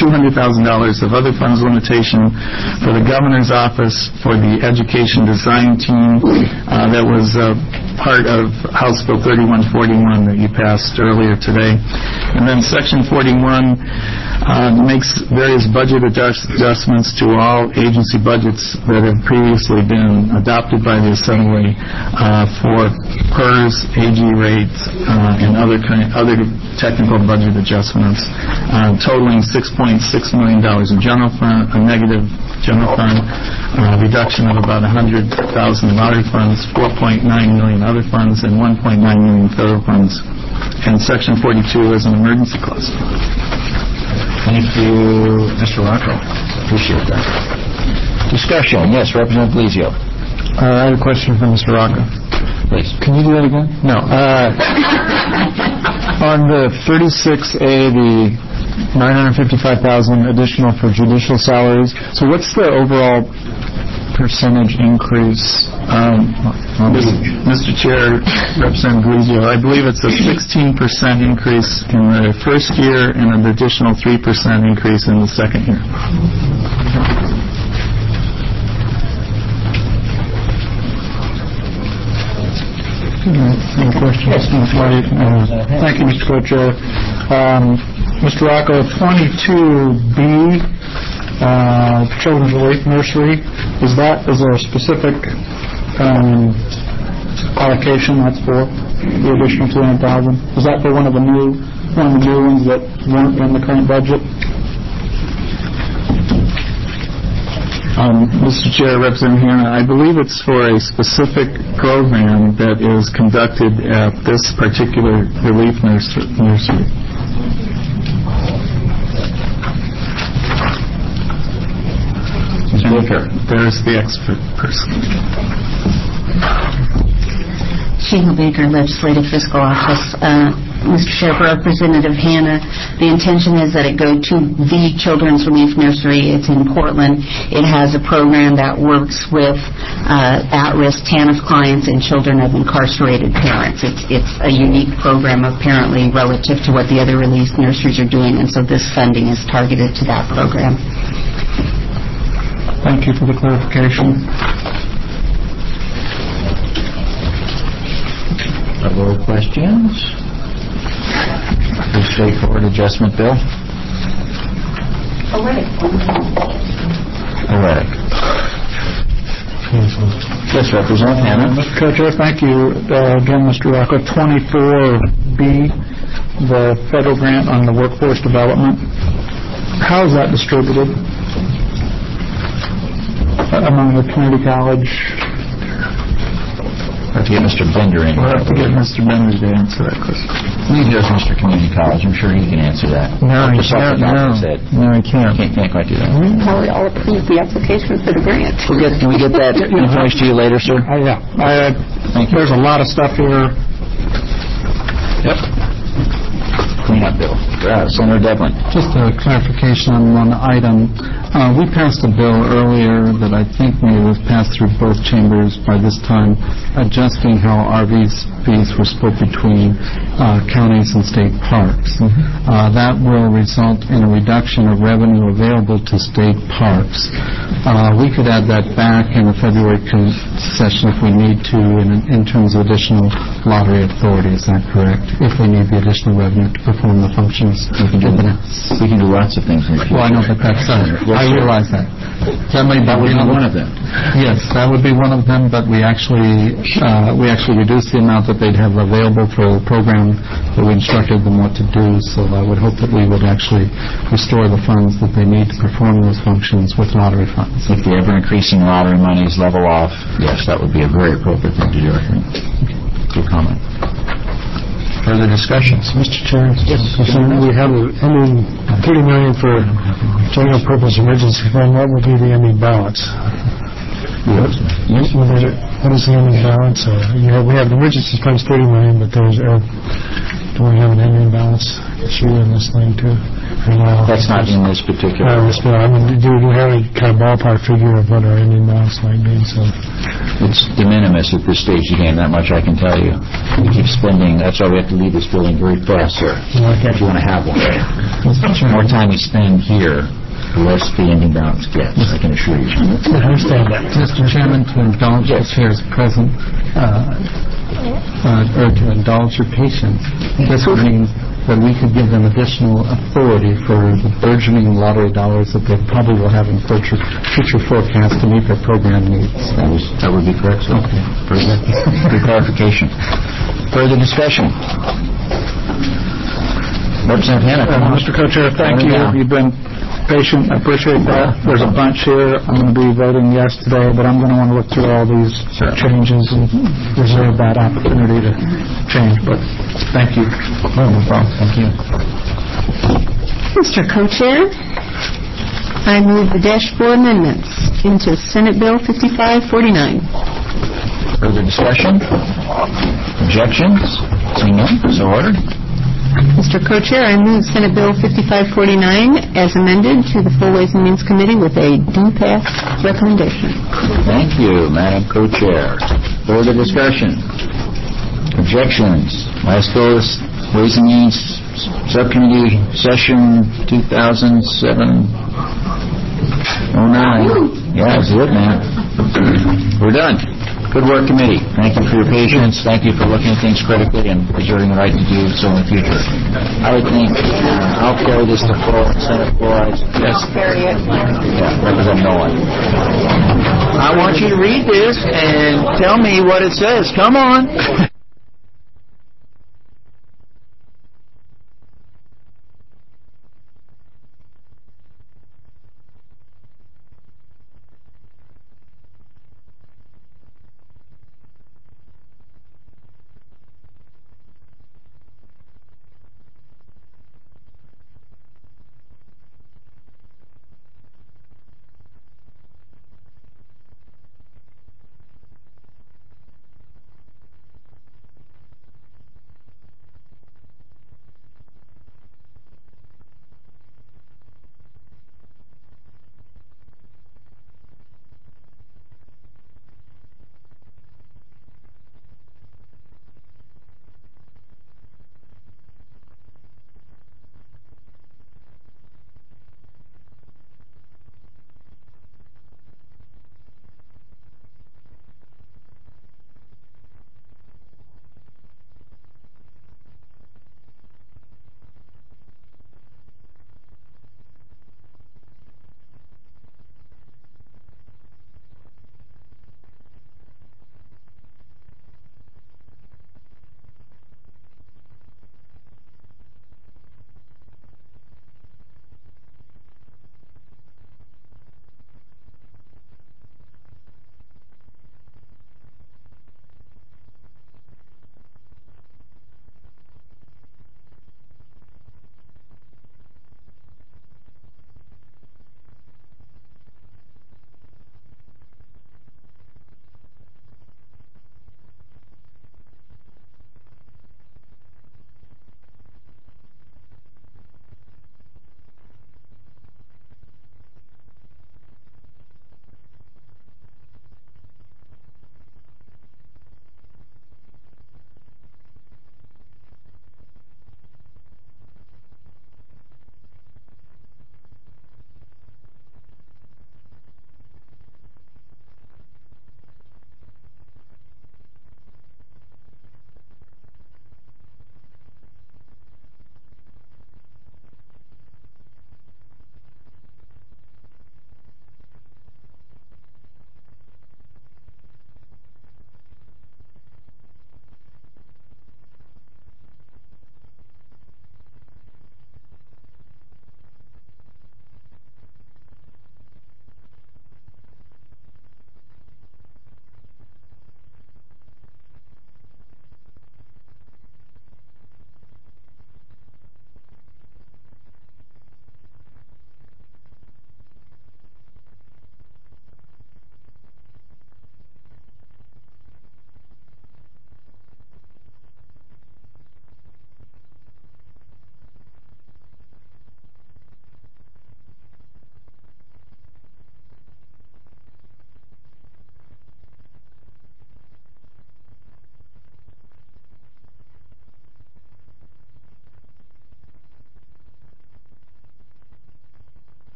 of other funds limitation for the governor's office for the education design team that was part of House Bill 3141 that you passed earlier today. And then Section 41 makes various budget adjustments to all agency budgets that have previously been adopted by the Assembly for PERS, AG rates, and other technical budget adjustments, totaling $6.6 million in general fund, a negative general fund, reduction of about $100,000 in other funds, $4.9 million other funds, and $1.9 million federal funds. And Section 42 is an emergency clause. Thank you, Mr. Rocco. Appreciate that. Discussion. Yes, Representative Glizio. I have a question for Mr. Rocco. Please. Can you do that again? No. On the 36A, the $955,000 additional for judicial salaries. So what's the overall percentage increase? Mr. Chair, Representative Glizio, I believe it's a 16% increase in the first year and an additional 3% increase in the second year. Any questions? Thank you, Mr. Co-Chair. Mr. Rocco, 22B, Children's Relief Nursery, is there a specific allocation that's for the additional $200,000? Is that for one of the new ones that weren't in the current budget? Mr. Chair, Representative Hanna, I believe it's for a specific program that is conducted at this particular relief nursery. Ms. Baker. There's the expert person. Sheila Baker, Legislative Fiscal Office. Mr. Chair, Representative Hanna, the intention is that it go to the Children's Relief Nursery. It's in Portland. It has a program that works with at-risk TANF clients and children of incarcerated parents. It's a unique program, apparently, relative to what the other relief nurseries are doing, and so this funding is targeted to that program. Thank you for the clarification. Other questions? Pretty straightforward adjustment bill. Oretic. Yes, Representative Hanna. Mr. Co-Chair, thank you. Again, Mr. Rocco, 24B, the federal grant on the workforce development. How is that distributed among the community college? We'll have to get Mr. Bender in. We'll have to get Mr. Bender to answer that question. He does Mr. Community College. I'm sure he can answer that. No, he can't. No, he can't. Can't quite do that. Well, we all approve the application for the grant. Can we get that information to you later, sir? Yeah. Thank you. There's a lot of stuff here. Yep. Cleanup bill. Senator Devlin. Just a clarification on one item. We passed a bill earlier that I think may have passed through both chambers by this time, adjusting how RVs fees were split between counties and state parks. That will result in a reduction of revenue available to state parks. We could add that back in the February session if we need to in terms of additional lottery authority. Is that correct? If they need the additional revenue to perform the functions. We can do lots of things. Well, I know, but that's I realize that. That would be one of them. Yes, that would be one of them, but we actually reduced the amount that they'd have available for the program that we instructed them what to do, so I would hope that we would actually restore the funds that they need to perform those functions with lottery funds. If the ever-increasing lottery monies level off, yes, that would be a very appropriate thing to do, I think. Good comment. Further discussions? Mr. Chair, we have ending $30 million for general purpose emergency fund. What would be the ending balance? What is the ending balance? We have emergency funds $30 million, but do we have an ending balance issue in this thing too? That's not in this particular. Do we have a kind of ballpark figure of what our ending balance might be? It's de minimis at this stage of the game, that much I can tell you. We keep spending, that's why we have to leave this building very fast, sir. If you want to have one. The more time we spend here, the less the ending balance gets, I can assure you. I understand that. Mr. Chairman, to indulge the chairs present, or to indulge your patience, this means that we could give them additional authority for the burgeoning lottery dollars that they probably will have in future forecasts to meet their program needs. That would be correct, sir. Okay. Good clarification. Further discussion? Representative Hanna. Mr. Co-Chair, thank you. You've been patient. I appreciate that. There's a bunch here. I'm going to be voting yes today, but I'm going to want to look through all these changes and reserve that opportunity to change. But thank you. No problem. Thank you. Mr. Co-Chair, I move the -4 amendments into Senate Bill 5549. Further discussion? Objections? Seeing none, so ordered. Mr. Co-Chair, I move Senate Bill 5549 as amended to the Full Ways and Means Committee with a due pass recommendation. Thank you, Madam Co-Chair. Further discussion? Objections? Last bill is Ways and Means Subcommittee Session 2007-09. Yeah, that's it, man. We're done. Good work, committee. Thank you for your patience. Thank you for looking at things critically and preserving the right to do so in the future. I would think I'll carry this to floor, Senate floor. I suggest. Yeah, Representative Nolan. I want you to read this and tell me what it says. Come on.